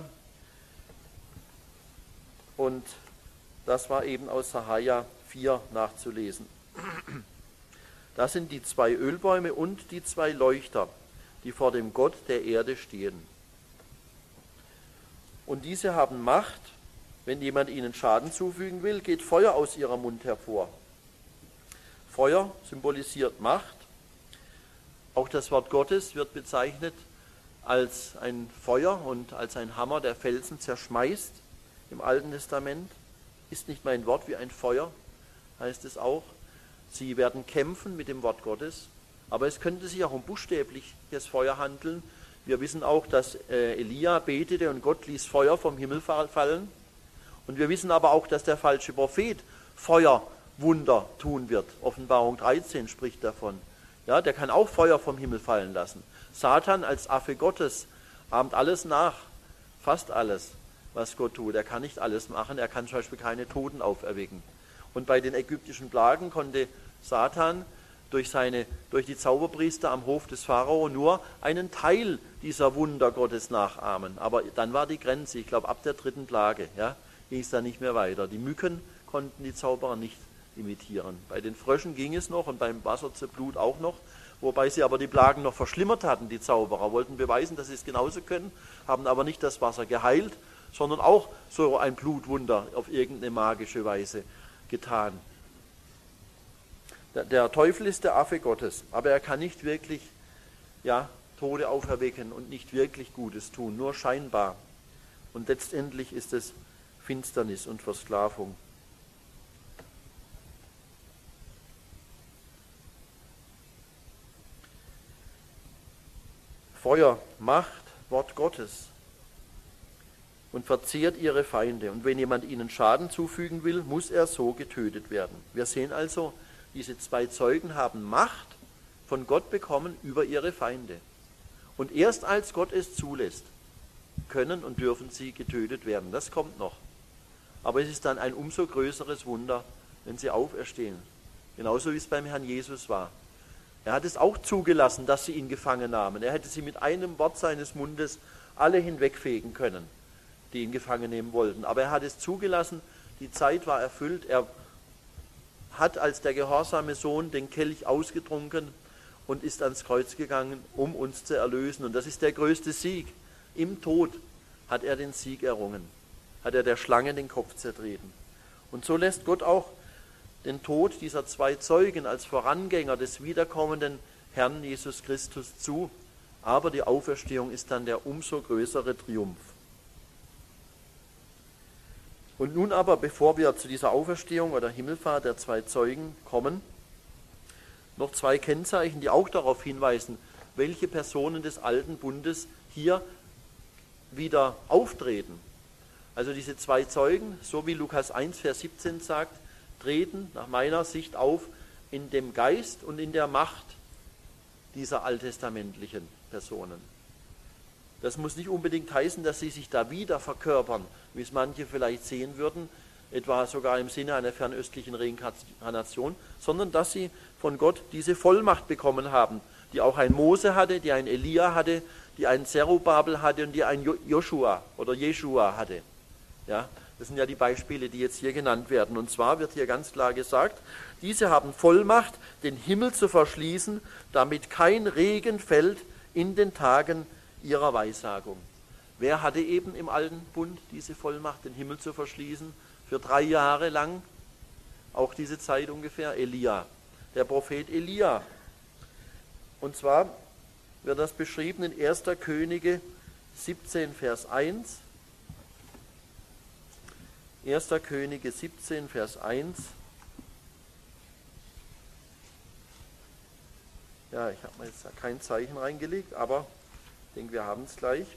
Und das war eben aus Sacharja vier nachzulesen. Das sind die zwei Ölbäume und die zwei Leuchter, die vor dem Gott der Erde stehen. Und diese haben Macht, wenn jemand ihnen Schaden zufügen will, geht Feuer aus ihrem Mund hervor. Feuer symbolisiert Macht. Auch das Wort Gottes wird bezeichnet als ein Feuer und als ein Hammer, der Felsen zerschmeißt im Alten Testament. Ist nicht mein Wort wie ein Feuer, heißt es auch. Sie werden kämpfen mit dem Wort Gottes, aber es könnte sich auch um buchstäbliches Feuer handeln. Wir wissen auch, dass äh, Elia betete und Gott ließ Feuer vom Himmel fallen. Und wir wissen aber auch, dass der falsche Prophet Feuerwunder tun wird. Offenbarung dreizehn spricht davon. Ja, der kann auch Feuer vom Himmel fallen lassen. Satan als Affe Gottes ahmt alles nach, fast alles, was Gott tut. Er kann nicht alles machen, er kann zum Beispiel keine Toten auferwecken. Und bei den ägyptischen Plagen konnte Satan durch, seine, durch die Zauberpriester am Hof des Pharao nur einen Teil dieser Wunder Gottes nachahmen. Aber dann war die Grenze, ich glaube ab der dritten Plage, ja, ging es dann nicht mehr weiter. Die Mücken konnten die Zauberer nicht imitieren. Bei den Fröschen ging es noch und beim Wasser zu Blut auch noch, wobei sie aber die Plagen noch verschlimmert hatten, die Zauberer, wollten beweisen, dass sie es genauso können, haben aber nicht das Wasser geheilt, sondern auch so ein Blutwunder auf irgendeine magische Weise getan. Der, der Teufel ist der Affe Gottes, aber er kann nicht wirklich ja, Tode auferwecken und nicht wirklich Gutes tun, nur scheinbar. Und letztendlich ist es Finsternis und Versklavung. Feuer, Macht, Wort Gottes. und verzehrt ihre Feinde. Und wenn jemand ihnen Schaden zufügen will, muss er so getötet werden. Wir sehen also, diese zwei Zeugen haben Macht von Gott bekommen über ihre Feinde. Und erst als Gott es zulässt, können und dürfen sie getötet werden. Das kommt noch. Aber es ist dann ein umso größeres Wunder, wenn sie auferstehen. Genauso wie es beim Herrn Jesus war. Er hat es auch zugelassen, dass sie ihn gefangen nahmen. Er hätte sie mit einem Wort seines Mundes alle hinwegfegen können, die ihn gefangen nehmen wollten. Aber er hat es zugelassen, die Zeit war erfüllt. Er hat als der gehorsame Sohn den Kelch ausgetrunken und ist ans Kreuz gegangen, um uns zu erlösen. Und das ist der größte Sieg. Im Tod hat er den Sieg errungen, hat er der Schlange den Kopf zertreten. Und so lässt Gott auch den Tod dieser zwei Zeugen als Vorangänger des wiederkommenden Herrn Jesus Christus zu. Aber die Auferstehung ist dann der umso größere Triumph. Und nun aber, bevor wir zu dieser Auferstehung oder Himmelfahrt der zwei Zeugen kommen, noch zwei Kennzeichen, die auch darauf hinweisen, welche Personen des alten Bundes hier wieder auftreten. Also diese zwei Zeugen, so wie Lukas eins, Vers siebzehn sagt, treten nach meiner Sicht auf in dem Geist und in der Macht dieser alttestamentlichen Personen. Das muss nicht unbedingt heißen, dass sie sich da wieder verkörpern, wie es manche vielleicht sehen würden, etwa sogar im Sinne einer fernöstlichen Reinkarnation, sondern dass sie von Gott diese Vollmacht bekommen haben, die auch ein Mose hatte, die ein Elia hatte, die ein Zerubabel hatte und die ein Joshua oder Jeschua hatte. Ja, das sind ja die Beispiele, die jetzt hier genannt werden. Und zwar wird hier ganz klar gesagt, diese haben Vollmacht, den Himmel zu verschließen, damit kein Regen fällt in den Tagen ihrer Weissagung. Wer hatte eben im alten Bund diese Vollmacht, den Himmel zu verschließen? Für drei Jahre lang, auch diese Zeit ungefähr, Elia, der Prophet Elia. Und zwar wird das beschrieben in erster Könige siebzehn, Vers eins. erster Könige siebzehn, Vers eins. Ja, ich habe mir jetzt da kein Zeichen reingelegt, aber ich denke, wir haben es gleich.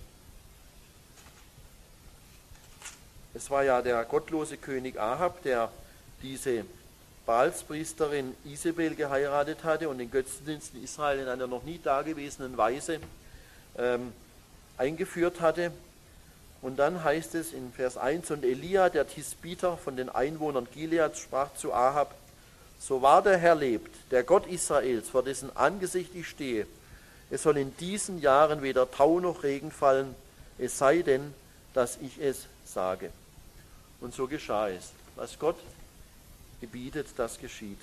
Es war ja der gottlose König Ahab, der diese Baalspriesterin Isabel geheiratet hatte und den Götzendienst in Israel in einer noch nie dagewesenen Weise ähm, eingeführt hatte. Und dann heißt es in Vers eins, und Elia, der Tisbiter von den Einwohnern Gileads, sprach zu Ahab, so wahr der Herr lebt, der Gott Israels, vor dessen Angesicht ich stehe, es soll in diesen Jahren weder Tau noch Regen fallen, es sei denn, dass ich es sage. Und so geschah es. Was Gott gebietet, das geschieht.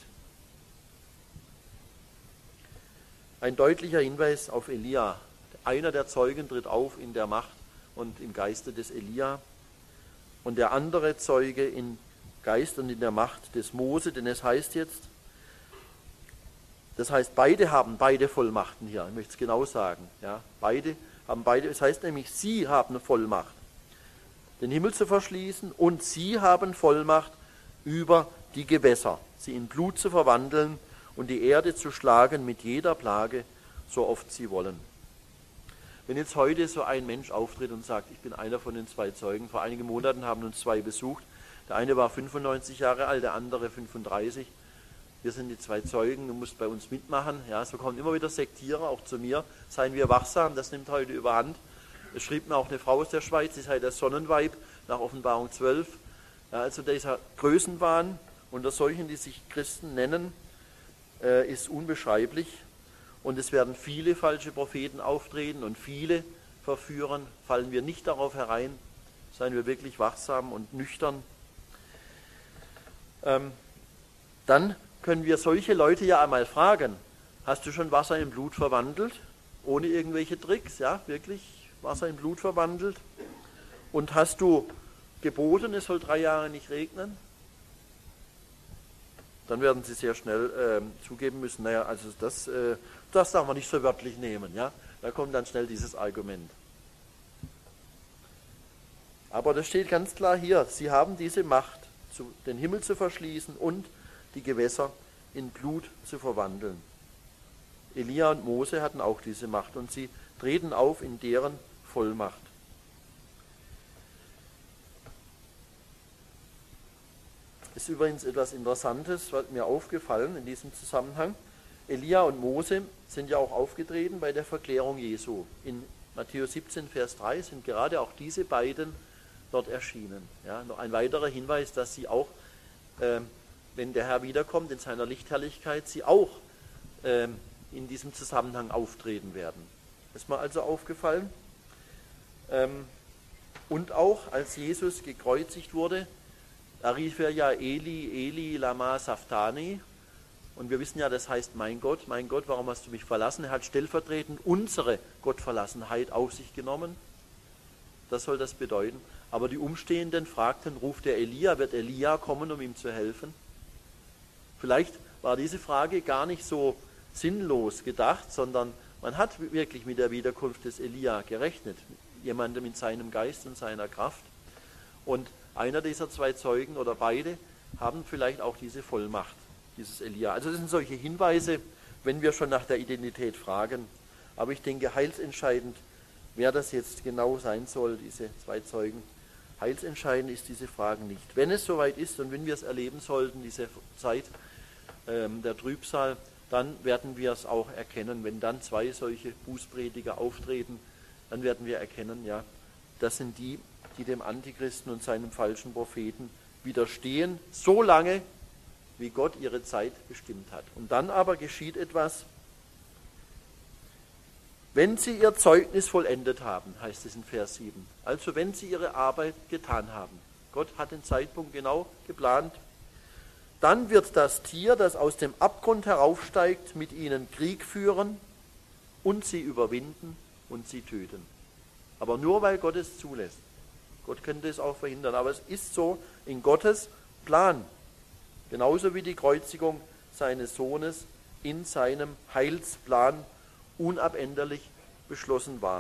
Ein deutlicher Hinweis auf Elia. Einer der Zeugen tritt auf in der Macht und im Geiste des Elia und der andere Zeuge im Geist und in der Macht des Mose, denn es heißt jetzt, das heißt, beide haben beide Vollmachten hier, ich möchte es genau sagen, ja, beide haben beide, es heißt nämlich, sie haben Vollmacht, den Himmel zu verschließen und sie haben Vollmacht über die Gewässer, sie in Blut zu verwandeln und die Erde zu schlagen mit jeder Plage, so oft sie wollen. Wenn jetzt heute so ein Mensch auftritt und sagt, ich bin einer von den zwei Zeugen, vor einigen Monaten haben uns zwei besucht, der eine war fünfundneunzig Jahre alt, der andere fünfunddreißig, wir sind die zwei Zeugen, du musst bei uns mitmachen, ja, so kommen immer wieder Sektierer, auch zu mir, seien wir wachsam, das nimmt heute überhand. Es schrieb mir auch eine Frau aus der Schweiz, sie sei das Sonnenweib nach Offenbarung zwölf, ja, also dieser Größenwahn unter solchen, die sich Christen nennen, äh, ist unbeschreiblich. Und es werden viele falsche Propheten auftreten und viele verführen. Fallen wir nicht darauf herein, seien wir wirklich wachsam und nüchtern. Ähm, dann können wir solche Leute ja einmal fragen, hast du schon Wasser in Blut verwandelt? Ohne irgendwelche Tricks, ja, wirklich Wasser in Blut verwandelt? Und hast du geboten, es soll drei Jahre nicht regnen? Dann werden sie sehr schnell äh, zugeben müssen, naja, also das, äh, das darf man nicht so wörtlich nehmen. Ja? Da kommt dann schnell dieses Argument. Aber das steht ganz klar hier, sie haben diese Macht, zu, den Himmel zu verschließen und die Gewässer in Blut zu verwandeln. Elia und Mose hatten auch diese Macht und sie treten auf in deren Vollmacht. ist übrigens etwas Interessantes, was mir aufgefallen in diesem Zusammenhang. Elia und Mose sind ja auch aufgetreten bei der Verklärung Jesu. In Matthäus siebzehn, Vers drei sind gerade auch diese beiden dort erschienen. Ja, noch ein weiterer Hinweis, dass sie auch, äh, wenn der Herr wiederkommt in seiner Lichtherrlichkeit, sie auch äh, in diesem Zusammenhang auftreten werden. Ist mir also aufgefallen. Ähm, und auch als Jesus gekreuzigt wurde, da rief er ja Eli, Eli, lama sabachthani. Und wir wissen ja, das heißt, mein Gott, mein Gott, warum hast du mich verlassen? Er hat stellvertretend unsere Gottverlassenheit auf sich genommen. Das soll das bedeuten. Aber die Umstehenden fragten, ruft der Elia, wird Elia kommen, um ihm zu helfen? Vielleicht war diese Frage gar nicht so sinnlos gedacht, sondern man hat wirklich mit der Wiederkunft des Elia gerechnet. Jemandem in seinem Geist und seiner Kraft. Und einer dieser zwei Zeugen oder beide haben vielleicht auch diese Vollmacht, dieses Elia. Also das sind solche Hinweise, wenn wir schon nach der Identität fragen. Aber ich denke, heilsentscheidend, wer das jetzt genau sein soll, diese zwei Zeugen, heilsentscheidend ist diese Frage nicht. Wenn es soweit ist und wenn wir es erleben sollten, diese Zeit ähm, der Trübsal, dann werden wir es auch erkennen. Wenn dann zwei solche Bußprediger auftreten, dann werden wir erkennen, ja, das sind die, die dem Antichristen und seinem falschen Propheten widerstehen, so lange, wie Gott ihre Zeit bestimmt hat. Und dann aber geschieht etwas, wenn sie ihr Zeugnis vollendet haben, heißt es in Vers sieben. Also wenn sie ihre Arbeit getan haben. Gott hat den Zeitpunkt genau geplant. Dann wird das Tier, das aus dem Abgrund heraufsteigt, mit ihnen Krieg führen und sie überwinden und sie töten. Aber nur, weil Gott es zulässt. Gott könnte es auch verhindern, aber es ist so in Gottes Plan. Genauso wie die Kreuzigung seines Sohnes in seinem Heilsplan unabänderlich beschlossen war.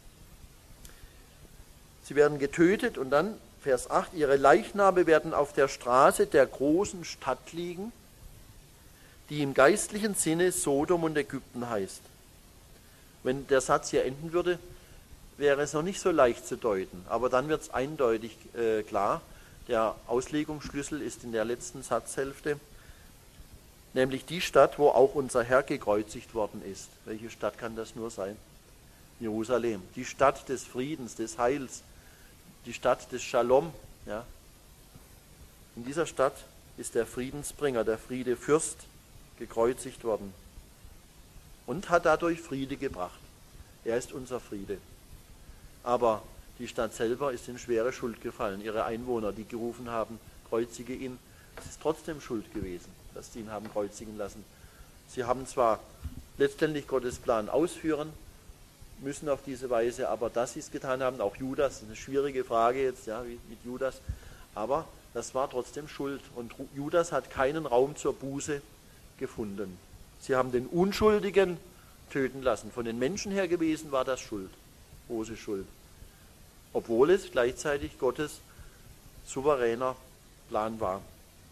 Sie werden getötet und dann, Vers acht, ihre Leichname werden auf der Straße der großen Stadt liegen, die im geistlichen Sinne Sodom und Ägypten heißt. Wenn der Satz hier enden würde, wäre es noch nicht so leicht zu deuten, aber dann wird es eindeutig äh, klar. Der Auslegungsschlüssel ist in der letzten Satzhälfte, nämlich die Stadt, wo auch unser Herr gekreuzigt worden ist. Welche Stadt kann das nur sein? Jerusalem. Die Stadt des Friedens, des Heils, die Stadt des Shalom. Ja. In dieser Stadt ist der Friedensbringer, der Friedefürst, gekreuzigt worden und hat dadurch Friede gebracht. Er ist unser Friede. Aber die Stadt selber ist in schwere Schuld gefallen. Ihre Einwohner, die gerufen haben, kreuzige ihn, es ist trotzdem Schuld gewesen, dass sie ihn haben kreuzigen lassen. Sie haben zwar letztendlich Gottes Plan ausführen müssen auf diese Weise, aber dass sie es getan haben, auch Judas, das ist eine schwierige Frage jetzt, ja, wie mit Judas, aber das war trotzdem Schuld. Und Judas hat keinen Raum zur Buße gefunden. Sie haben den Unschuldigen töten lassen. Von den Menschen her gewesen war das Schuld, große Schuld. Obwohl es gleichzeitig Gottes souveräner Plan war.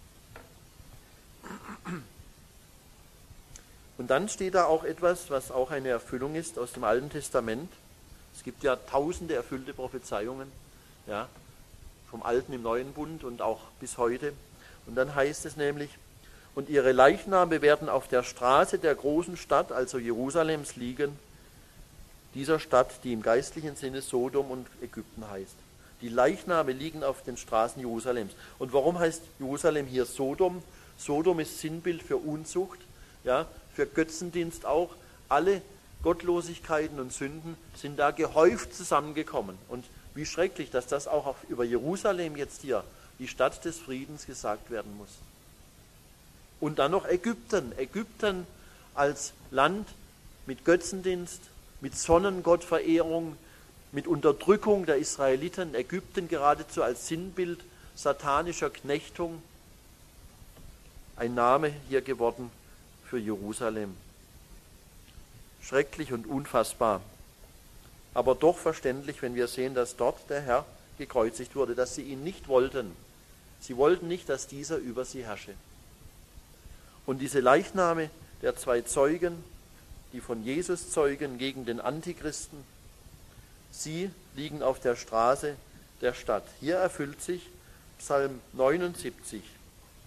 Und dann steht da auch etwas, was auch eine Erfüllung ist aus dem Alten Testament. Es gibt ja tausende erfüllte Prophezeiungen, ja, vom Alten im Neuen Bund und auch bis heute. Und dann heißt es nämlich, und ihre Leichname werden auf der Straße der großen Stadt, also Jerusalems, liegen, dieser Stadt, die im geistlichen Sinne Sodom und Ägypten heißt. Die Leichname liegen auf den Straßen Jerusalems. Und warum heißt Jerusalem hier Sodom? Sodom ist Sinnbild für Unzucht, ja, für Götzendienst auch. Alle Gottlosigkeiten und Sünden sind da gehäuft zusammengekommen. Und wie schrecklich, dass das auch über Jerusalem jetzt hier, die Stadt des Friedens, gesagt werden muss. Und dann noch Ägypten. Ägypten als Land mit Götzendienst, mit Sonnengottverehrung, mit Unterdrückung der Israeliten. Ägypten geradezu als Sinnbild satanischer Knechtung. Ein Name hier geworden für Jerusalem. Schrecklich und unfassbar. Aber doch verständlich, wenn wir sehen, dass dort der Herr gekreuzigt wurde, dass sie ihn nicht wollten. Sie wollten nicht, dass dieser über sie herrsche. Und diese Leichname der zwei Zeugen, die von Jesus zeugen gegen den Antichristen, sie liegen auf der Straße der Stadt. Hier erfüllt sich Psalm neunundsiebzig.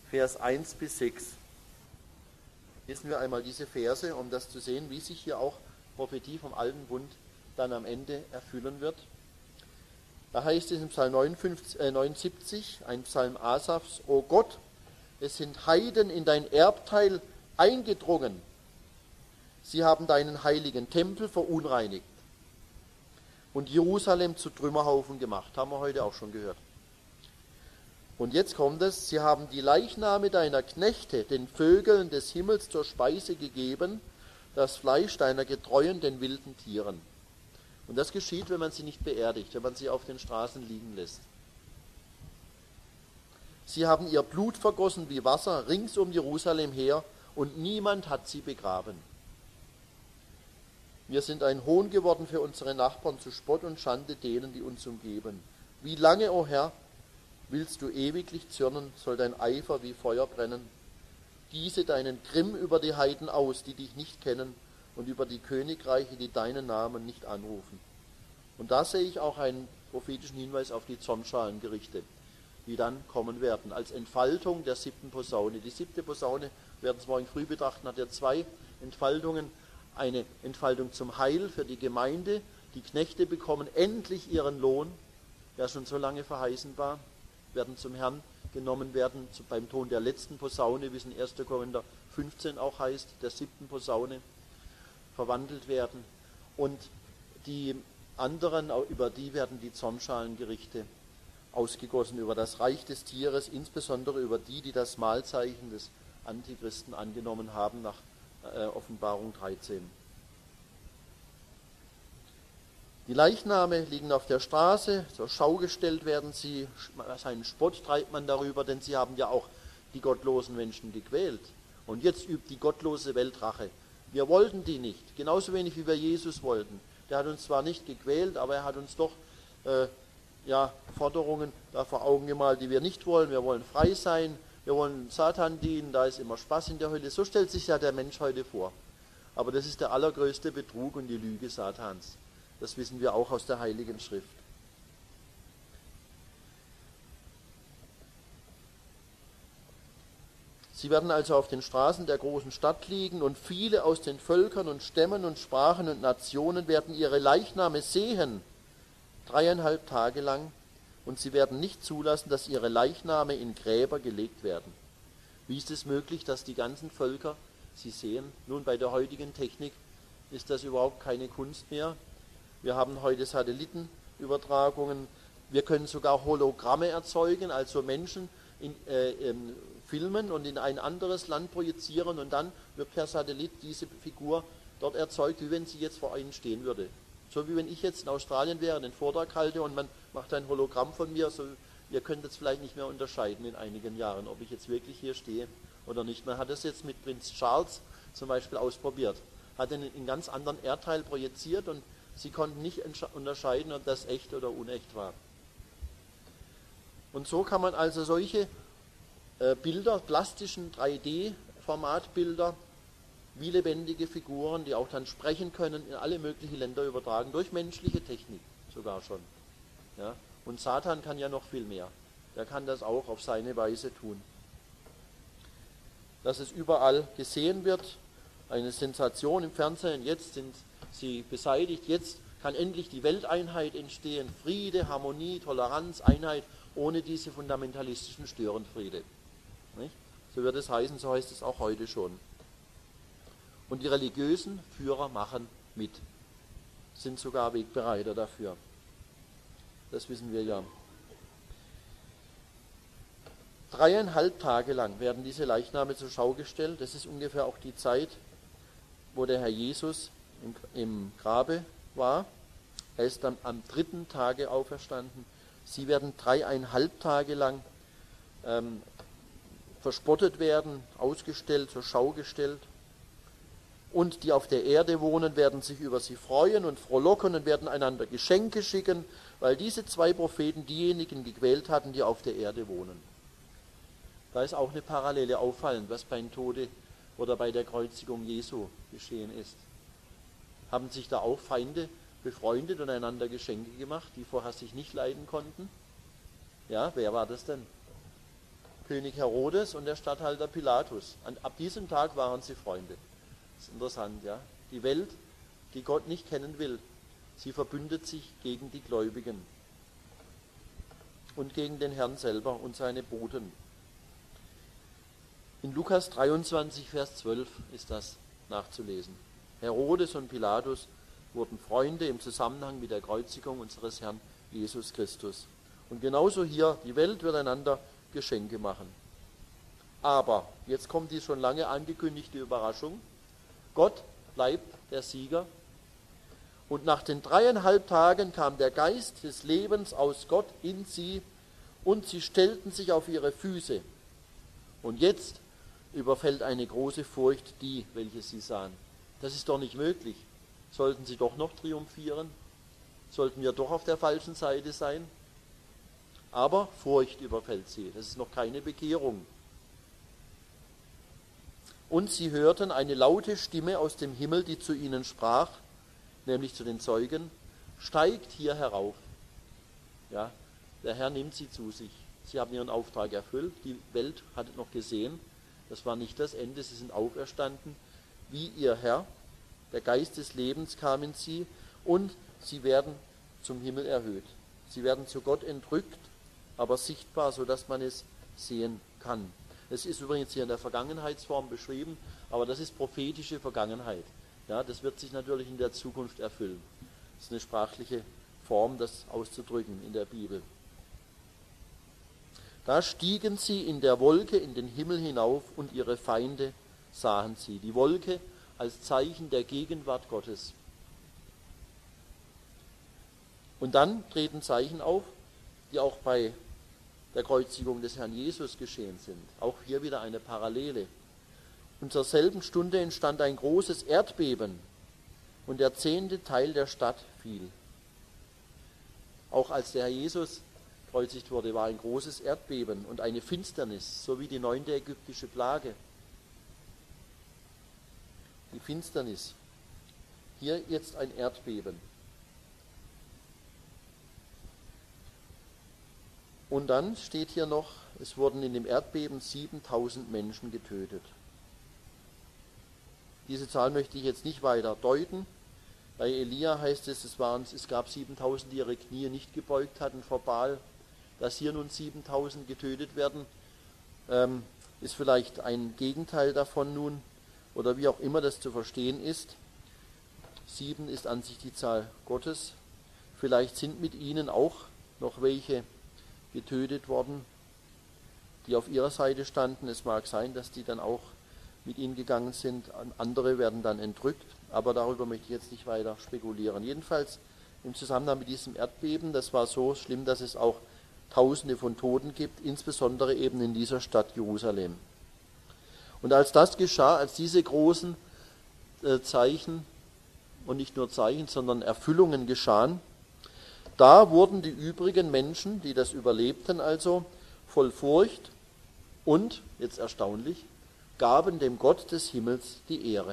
Vers eins bis sechs. Lesen wir einmal diese Verse, um das zu sehen, wie sich hier auch Prophetie vom Alten Bund dann am Ende erfüllen wird. Da heißt es im Psalm neunundfünfzig, äh, neunundsiebzig, ein Psalm Asafs: O Gott, es sind Heiden in dein Erbteil eingedrungen. Sie haben deinen heiligen Tempel verunreinigt und Jerusalem zu Trümmerhaufen gemacht. Haben wir heute auch schon gehört. Und jetzt kommt es: Sie haben die Leichname deiner Knechte den Vögeln des Himmels zur Speise gegeben, das Fleisch deiner Getreuen den wilden Tieren. Und das geschieht, wenn man sie nicht beerdigt, wenn man sie auf den Straßen liegen lässt. Sie haben ihr Blut vergossen wie Wasser rings um Jerusalem her, und niemand hat sie begraben. Wir sind ein Hohn geworden für unsere Nachbarn, zu Spott und Schande denen, die uns umgeben. Wie lange, o Herr, willst du ewiglich zürnen, soll dein Eifer wie Feuer brennen? Gieße deinen Grimm über die Heiden aus, die dich nicht kennen, und über die Königreiche, die deinen Namen nicht anrufen. Und da sehe ich auch einen prophetischen Hinweis auf die Zornschalengerichte, die dann kommen werden, als Entfaltung der siebten Posaune. Die siebte Posaune, wir werden es morgen früh betrachten, hat ja zwei Entfaltungen. Eine Entfaltung zum Heil für die Gemeinde. Die Knechte bekommen endlich ihren Lohn, der schon so lange verheißen war, werden zum Herrn genommen werden, beim Ton der letzten Posaune, wie es in erster Korinther fünfzehn auch heißt, der siebten Posaune, verwandelt werden. Und die anderen, über die werden die Zornschalengerichte ausgegossen, über das Reich des Tieres, insbesondere über die, die das Mahlzeichen des Antichristen angenommen haben, nach äh, Offenbarung dreizehn. Die Leichname liegen auf der Straße, zur Schau gestellt werden sie, seinen Spott treibt man darüber, denn sie haben ja auch die gottlosen Menschen gequält. Und jetzt übt die gottlose Welt Rache. Wir wollten die nicht, genauso wenig wie wir Jesus wollten. Der hat uns zwar nicht gequält, aber er hat uns doch äh, ja, Forderungen da vor Augen gemalt, die wir nicht wollen. Wir wollen frei sein, wir wollen Satan dienen, da ist immer Spaß in der Hölle. So stellt sich ja der Mensch heute vor. Aber das ist der allergrößte Betrug und die Lüge Satans. Das wissen wir auch aus der Heiligen Schrift. Sie werden also auf den Straßen der großen Stadt liegen, und viele aus den Völkern und Stämmen und Sprachen und Nationen werden ihre Leichname sehen, dreieinhalb Tage lang, und sie werden nicht zulassen, dass ihre Leichname in Gräber gelegt werden. Wie ist es möglich, dass die ganzen Völker sie sehen? Nun, bei der heutigen Technik ist das überhaupt keine Kunst mehr. Wir haben heute Satellitenübertragungen. Wir können sogar Hologramme erzeugen, also Menschen in, äh, ähm, filmen und in ein anderes Land projizieren, und dann wird per Satellit diese Figur dort erzeugt, wie wenn sie jetzt vor Ihnen stehen würde. So wie wenn ich jetzt in Australien wäre, den Vortrag halte und man macht ein Hologramm von mir. So, ihr könnt jetzt vielleicht nicht mehr unterscheiden in einigen Jahren, ob ich jetzt wirklich hier stehe oder nicht. Man hat das jetzt mit Prinz Charles zum Beispiel ausprobiert. Hat ihn in einen ganz anderen Erdteil projiziert und sie konnten nicht unterscheiden, ob das echt oder unecht war. Und so kann man also solche äh, Bilder, plastischen drei D-Formatbilder, wie lebendige Figuren, die auch dann sprechen können, in alle möglichen Länder übertragen, durch menschliche Technik sogar schon. Ja? Und Satan kann ja noch viel mehr. Der kann das auch auf seine Weise tun. Dass es überall gesehen wird, eine Sensation im Fernsehen, jetzt sind sie beseitigt, jetzt kann endlich die Welteinheit entstehen, Friede, Harmonie, Toleranz, Einheit, ohne diese fundamentalistischen Störenfriede. Nicht? So wird es heißen, so heißt es auch heute schon. Und die religiösen Führer machen mit, sind sogar Wegbereiter dafür. Das wissen wir ja. Dreieinhalb Tage lang werden diese Leichname zur Schau gestellt. Das ist ungefähr auch die Zeit, wo der Herr Jesus im, im Grabe war. Er ist dann am dritten Tage auferstanden. Sie werden dreieinhalb Tage lang ähm, verspottet werden, ausgestellt, zur Schau gestellt. Und die auf der Erde wohnen, werden sich über sie freuen und frohlocken und werden einander Geschenke schicken, weil diese zwei Propheten diejenigen gequält hatten, die auf der Erde wohnen. Da ist auch eine Parallele auffallend, was beim Tode oder bei der Kreuzigung Jesu geschehen ist. Haben sich da auch Feinde befreundet und einander Geschenke gemacht, die vorher sich nicht leiden konnten? Ja, wer war das denn? König Herodes und der Statthalter Pilatus. Ab diesem Tag waren sie Freunde. Das ist interessant, ja. Die Welt, die Gott nicht kennen will, sie verbündet sich gegen die Gläubigen und gegen den Herrn selber und seine Boten. In Lukas dreiundzwanzig, Vers zwölf ist das nachzulesen. Herodes und Pilatus wurden Freunde im Zusammenhang mit der Kreuzigung unseres Herrn Jesus Christus. Und genauso hier, die Welt wird einander Geschenke machen. Aber, jetzt kommt die schon lange angekündigte Überraschung, Gott bleibt der Sieger. Und nach den dreieinhalb Tagen kam der Geist des Lebens aus Gott in sie und sie stellten sich auf ihre Füße. Und jetzt überfällt eine große Furcht die, welche sie sahen. Das ist doch nicht möglich. Sollten sie doch noch triumphieren? Sollten wir doch auf der falschen Seite sein? Aber Furcht überfällt sie. Das ist noch keine Bekehrung. Und sie hörten eine laute Stimme aus dem Himmel, die zu ihnen sprach, nämlich zu den Zeugen, steigt hier herauf. Ja, der Herr nimmt sie zu sich. Sie haben ihren Auftrag erfüllt. Die Welt hat es noch gesehen. Das war nicht das Ende. Sie sind auferstanden, wie ihr Herr. Der Geist des Lebens kam in sie und sie werden zum Himmel erhöht. Sie werden zu Gott entrückt, aber sichtbar, sodass man es sehen kann. Das ist übrigens hier in der Vergangenheitsform beschrieben, aber das ist prophetische Vergangenheit. Ja, das wird sich natürlich in der Zukunft erfüllen. Das ist eine sprachliche Form, das auszudrücken in der Bibel. Da stiegen sie in der Wolke in den Himmel hinauf und ihre Feinde sahen sie. Die Wolke als Zeichen der Gegenwart Gottes. Und dann treten Zeichen auf, die auch bei der Kreuzigung des Herrn Jesus geschehen sind. Auch hier wieder eine Parallele. Und zur selben Stunde entstand ein großes Erdbeben und der zehnte Teil der Stadt fiel. Auch als der Herr Jesus gekreuzigt wurde, war ein großes Erdbeben und eine Finsternis, so wie die neunte ägyptische Plage. Die Finsternis. Hier jetzt ein Erdbeben. Und dann steht hier noch, es wurden in dem Erdbeben siebentausend Menschen getötet. Diese Zahl möchte ich jetzt nicht weiter deuten. Bei Elia heißt es, es, waren, es gab siebentausend, die ihre Knie nicht gebeugt hatten vor Baal. Dass hier nun siebentausend getötet werden, ähm, ist vielleicht ein Gegenteil davon nun, oder wie auch immer das zu verstehen ist. Sieben ist an sich die Zahl Gottes. Vielleicht sind mit ihnen auch noch welche getötet worden, die auf ihrer Seite standen. Es mag sein, dass die dann auch mit ihnen gegangen sind. Andere werden dann entrückt, aber darüber möchte ich jetzt nicht weiter spekulieren. Jedenfalls im Zusammenhang mit diesem Erdbeben, das war so schlimm, dass es auch Tausende von Toten gibt, insbesondere eben in dieser Stadt Jerusalem. Und als das geschah, als diese großen äh, Zeichen, und nicht nur Zeichen, sondern Erfüllungen geschahen, da wurden die übrigen Menschen, die das überlebten, also voll Furcht und, jetzt erstaunlich, gaben dem Gott des Himmels die Ehre.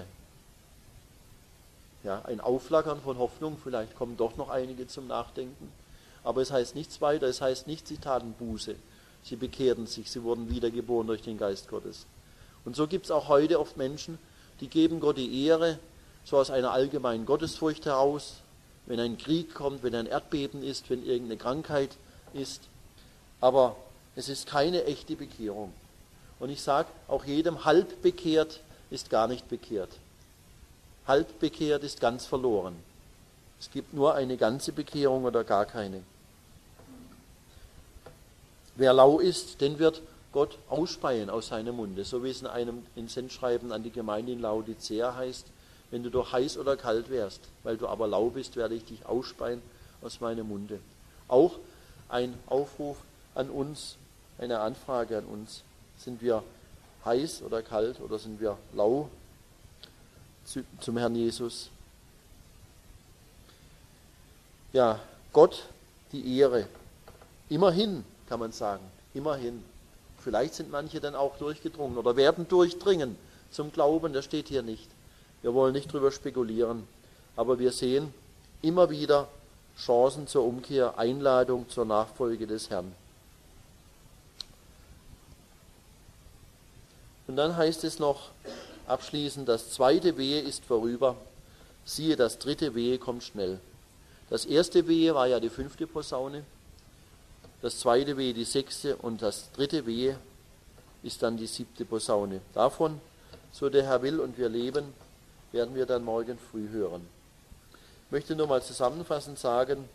Ja, ein Aufflackern von Hoffnung, vielleicht kommen doch noch einige zum Nachdenken. Aber es heißt nichts weiter, es heißt nicht, sie taten Buße. Sie bekehrten sich, sie wurden wiedergeboren durch den Geist Gottes. Und so gibt es auch heute oft Menschen, die geben Gott die Ehre, so aus einer allgemeinen Gottesfurcht heraus, wenn ein Krieg kommt, wenn ein Erdbeben ist, wenn irgendeine Krankheit ist. Aber es ist keine echte Bekehrung. Und ich sage, auch jedem halb bekehrt ist gar nicht bekehrt. Halb bekehrt ist ganz verloren. Es gibt nur eine ganze Bekehrung oder gar keine. Wer lau ist, den wird Gott ausspeien aus seinem Munde, so wie es in einem Sendschreiben an die Gemeinde in Laodicea heißt, wenn du doch heiß oder kalt wärst, weil du aber lau bist, werde ich dich ausspeien aus meinem Munde. Auch ein Aufruf an uns, eine Anfrage an uns. Sind wir heiß oder kalt oder sind wir lau zum Herrn Jesus? Ja, Gott die Ehre. Immerhin, kann man sagen, immerhin. Vielleicht sind manche dann auch durchgedrungen oder werden durchdringen zum Glauben, das steht hier nicht. Wir wollen nicht drüber spekulieren, aber wir sehen immer wieder Chancen zur Umkehr, Einladung zur Nachfolge des Herrn. Und dann heißt es noch abschließend, das zweite Wehe ist vorüber, siehe, das dritte Wehe kommt schnell. Das erste Wehe war ja die fünfte Posaune, das zweite Wehe die sechste und das dritte Wehe ist dann die siebte Posaune. Davon, so der Herr will und wir leben, werden wir dann morgen früh hören. Ich möchte nur mal zusammenfassend sagen,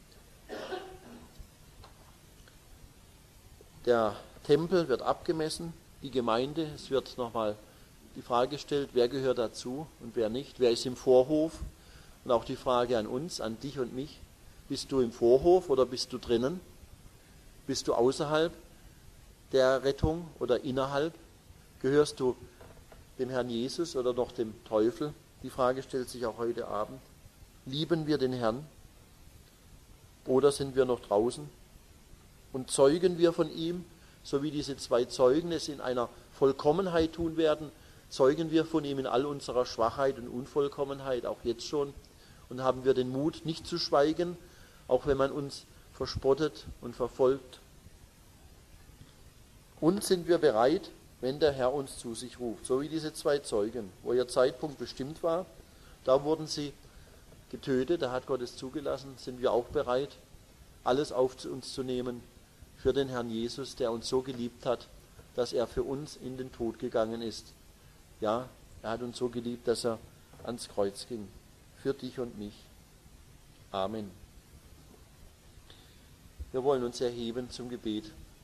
der Tempel wird abgemessen, die Gemeinde, es wird nochmal die Frage gestellt, wer gehört dazu und wer nicht, wer ist im Vorhof, und auch die Frage an uns, an dich und mich, bist du im Vorhof oder bist du drinnen, bist du außerhalb der Rettung oder innerhalb, gehörst du dem Herrn Jesus oder noch dem Teufel, die Frage stellt sich auch heute Abend, lieben wir den Herrn oder sind wir noch draußen und zeugen wir von ihm, so wie diese zwei Zeugen es in einer Vollkommenheit tun werden, zeugen wir von ihm in all unserer Schwachheit und Unvollkommenheit, auch jetzt schon, und haben wir den Mut, nicht zu schweigen, auch wenn man uns verspottet und verfolgt. Und sind wir bereit, wenn der Herr uns zu sich ruft, so wie diese zwei Zeugen, wo ihr Zeitpunkt bestimmt war, da wurden sie getötet, da hat Gott es zugelassen, sind wir auch bereit, alles auf uns zu nehmen für den Herrn Jesus, der uns so geliebt hat, dass er für uns in den Tod gegangen ist. Ja, er hat uns so geliebt, dass er ans Kreuz ging. Für dich und mich. Amen. Wir wollen uns erheben zum Gebet.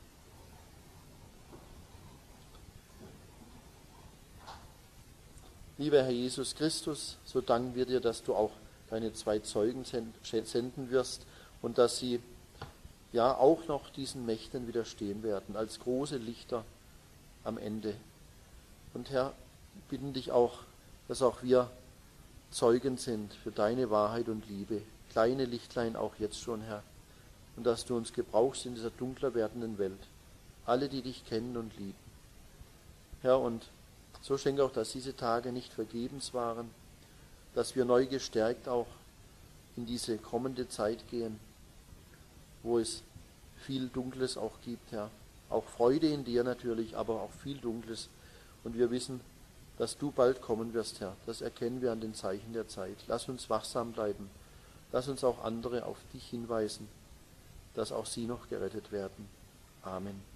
Lieber Herr Jesus Christus, so danken wir dir, dass du auch deine zwei Zeugen senden wirst und dass sie ja auch noch diesen Mächten widerstehen werden, als große Lichter am Ende. Und Herr, bitten dich auch, dass auch wir Zeugen sind für deine Wahrheit und Liebe, kleine Lichtlein auch jetzt schon, Herr, und dass du uns gebrauchst in dieser dunkler werdenden Welt, alle, die dich kennen und lieben. Herr, und so schenke auch, dass diese Tage nicht vergebens waren, dass wir neu gestärkt auch in diese kommende Zeit gehen, wo es viel Dunkles auch gibt, Herr. Auch Freude in dir natürlich, aber auch viel Dunkles. Und wir wissen, dass du bald kommen wirst, Herr. Das erkennen wir an den Zeichen der Zeit. Lass uns wachsam bleiben. Lass uns auch andere auf dich hinweisen, dass auch sie noch gerettet werden. Amen.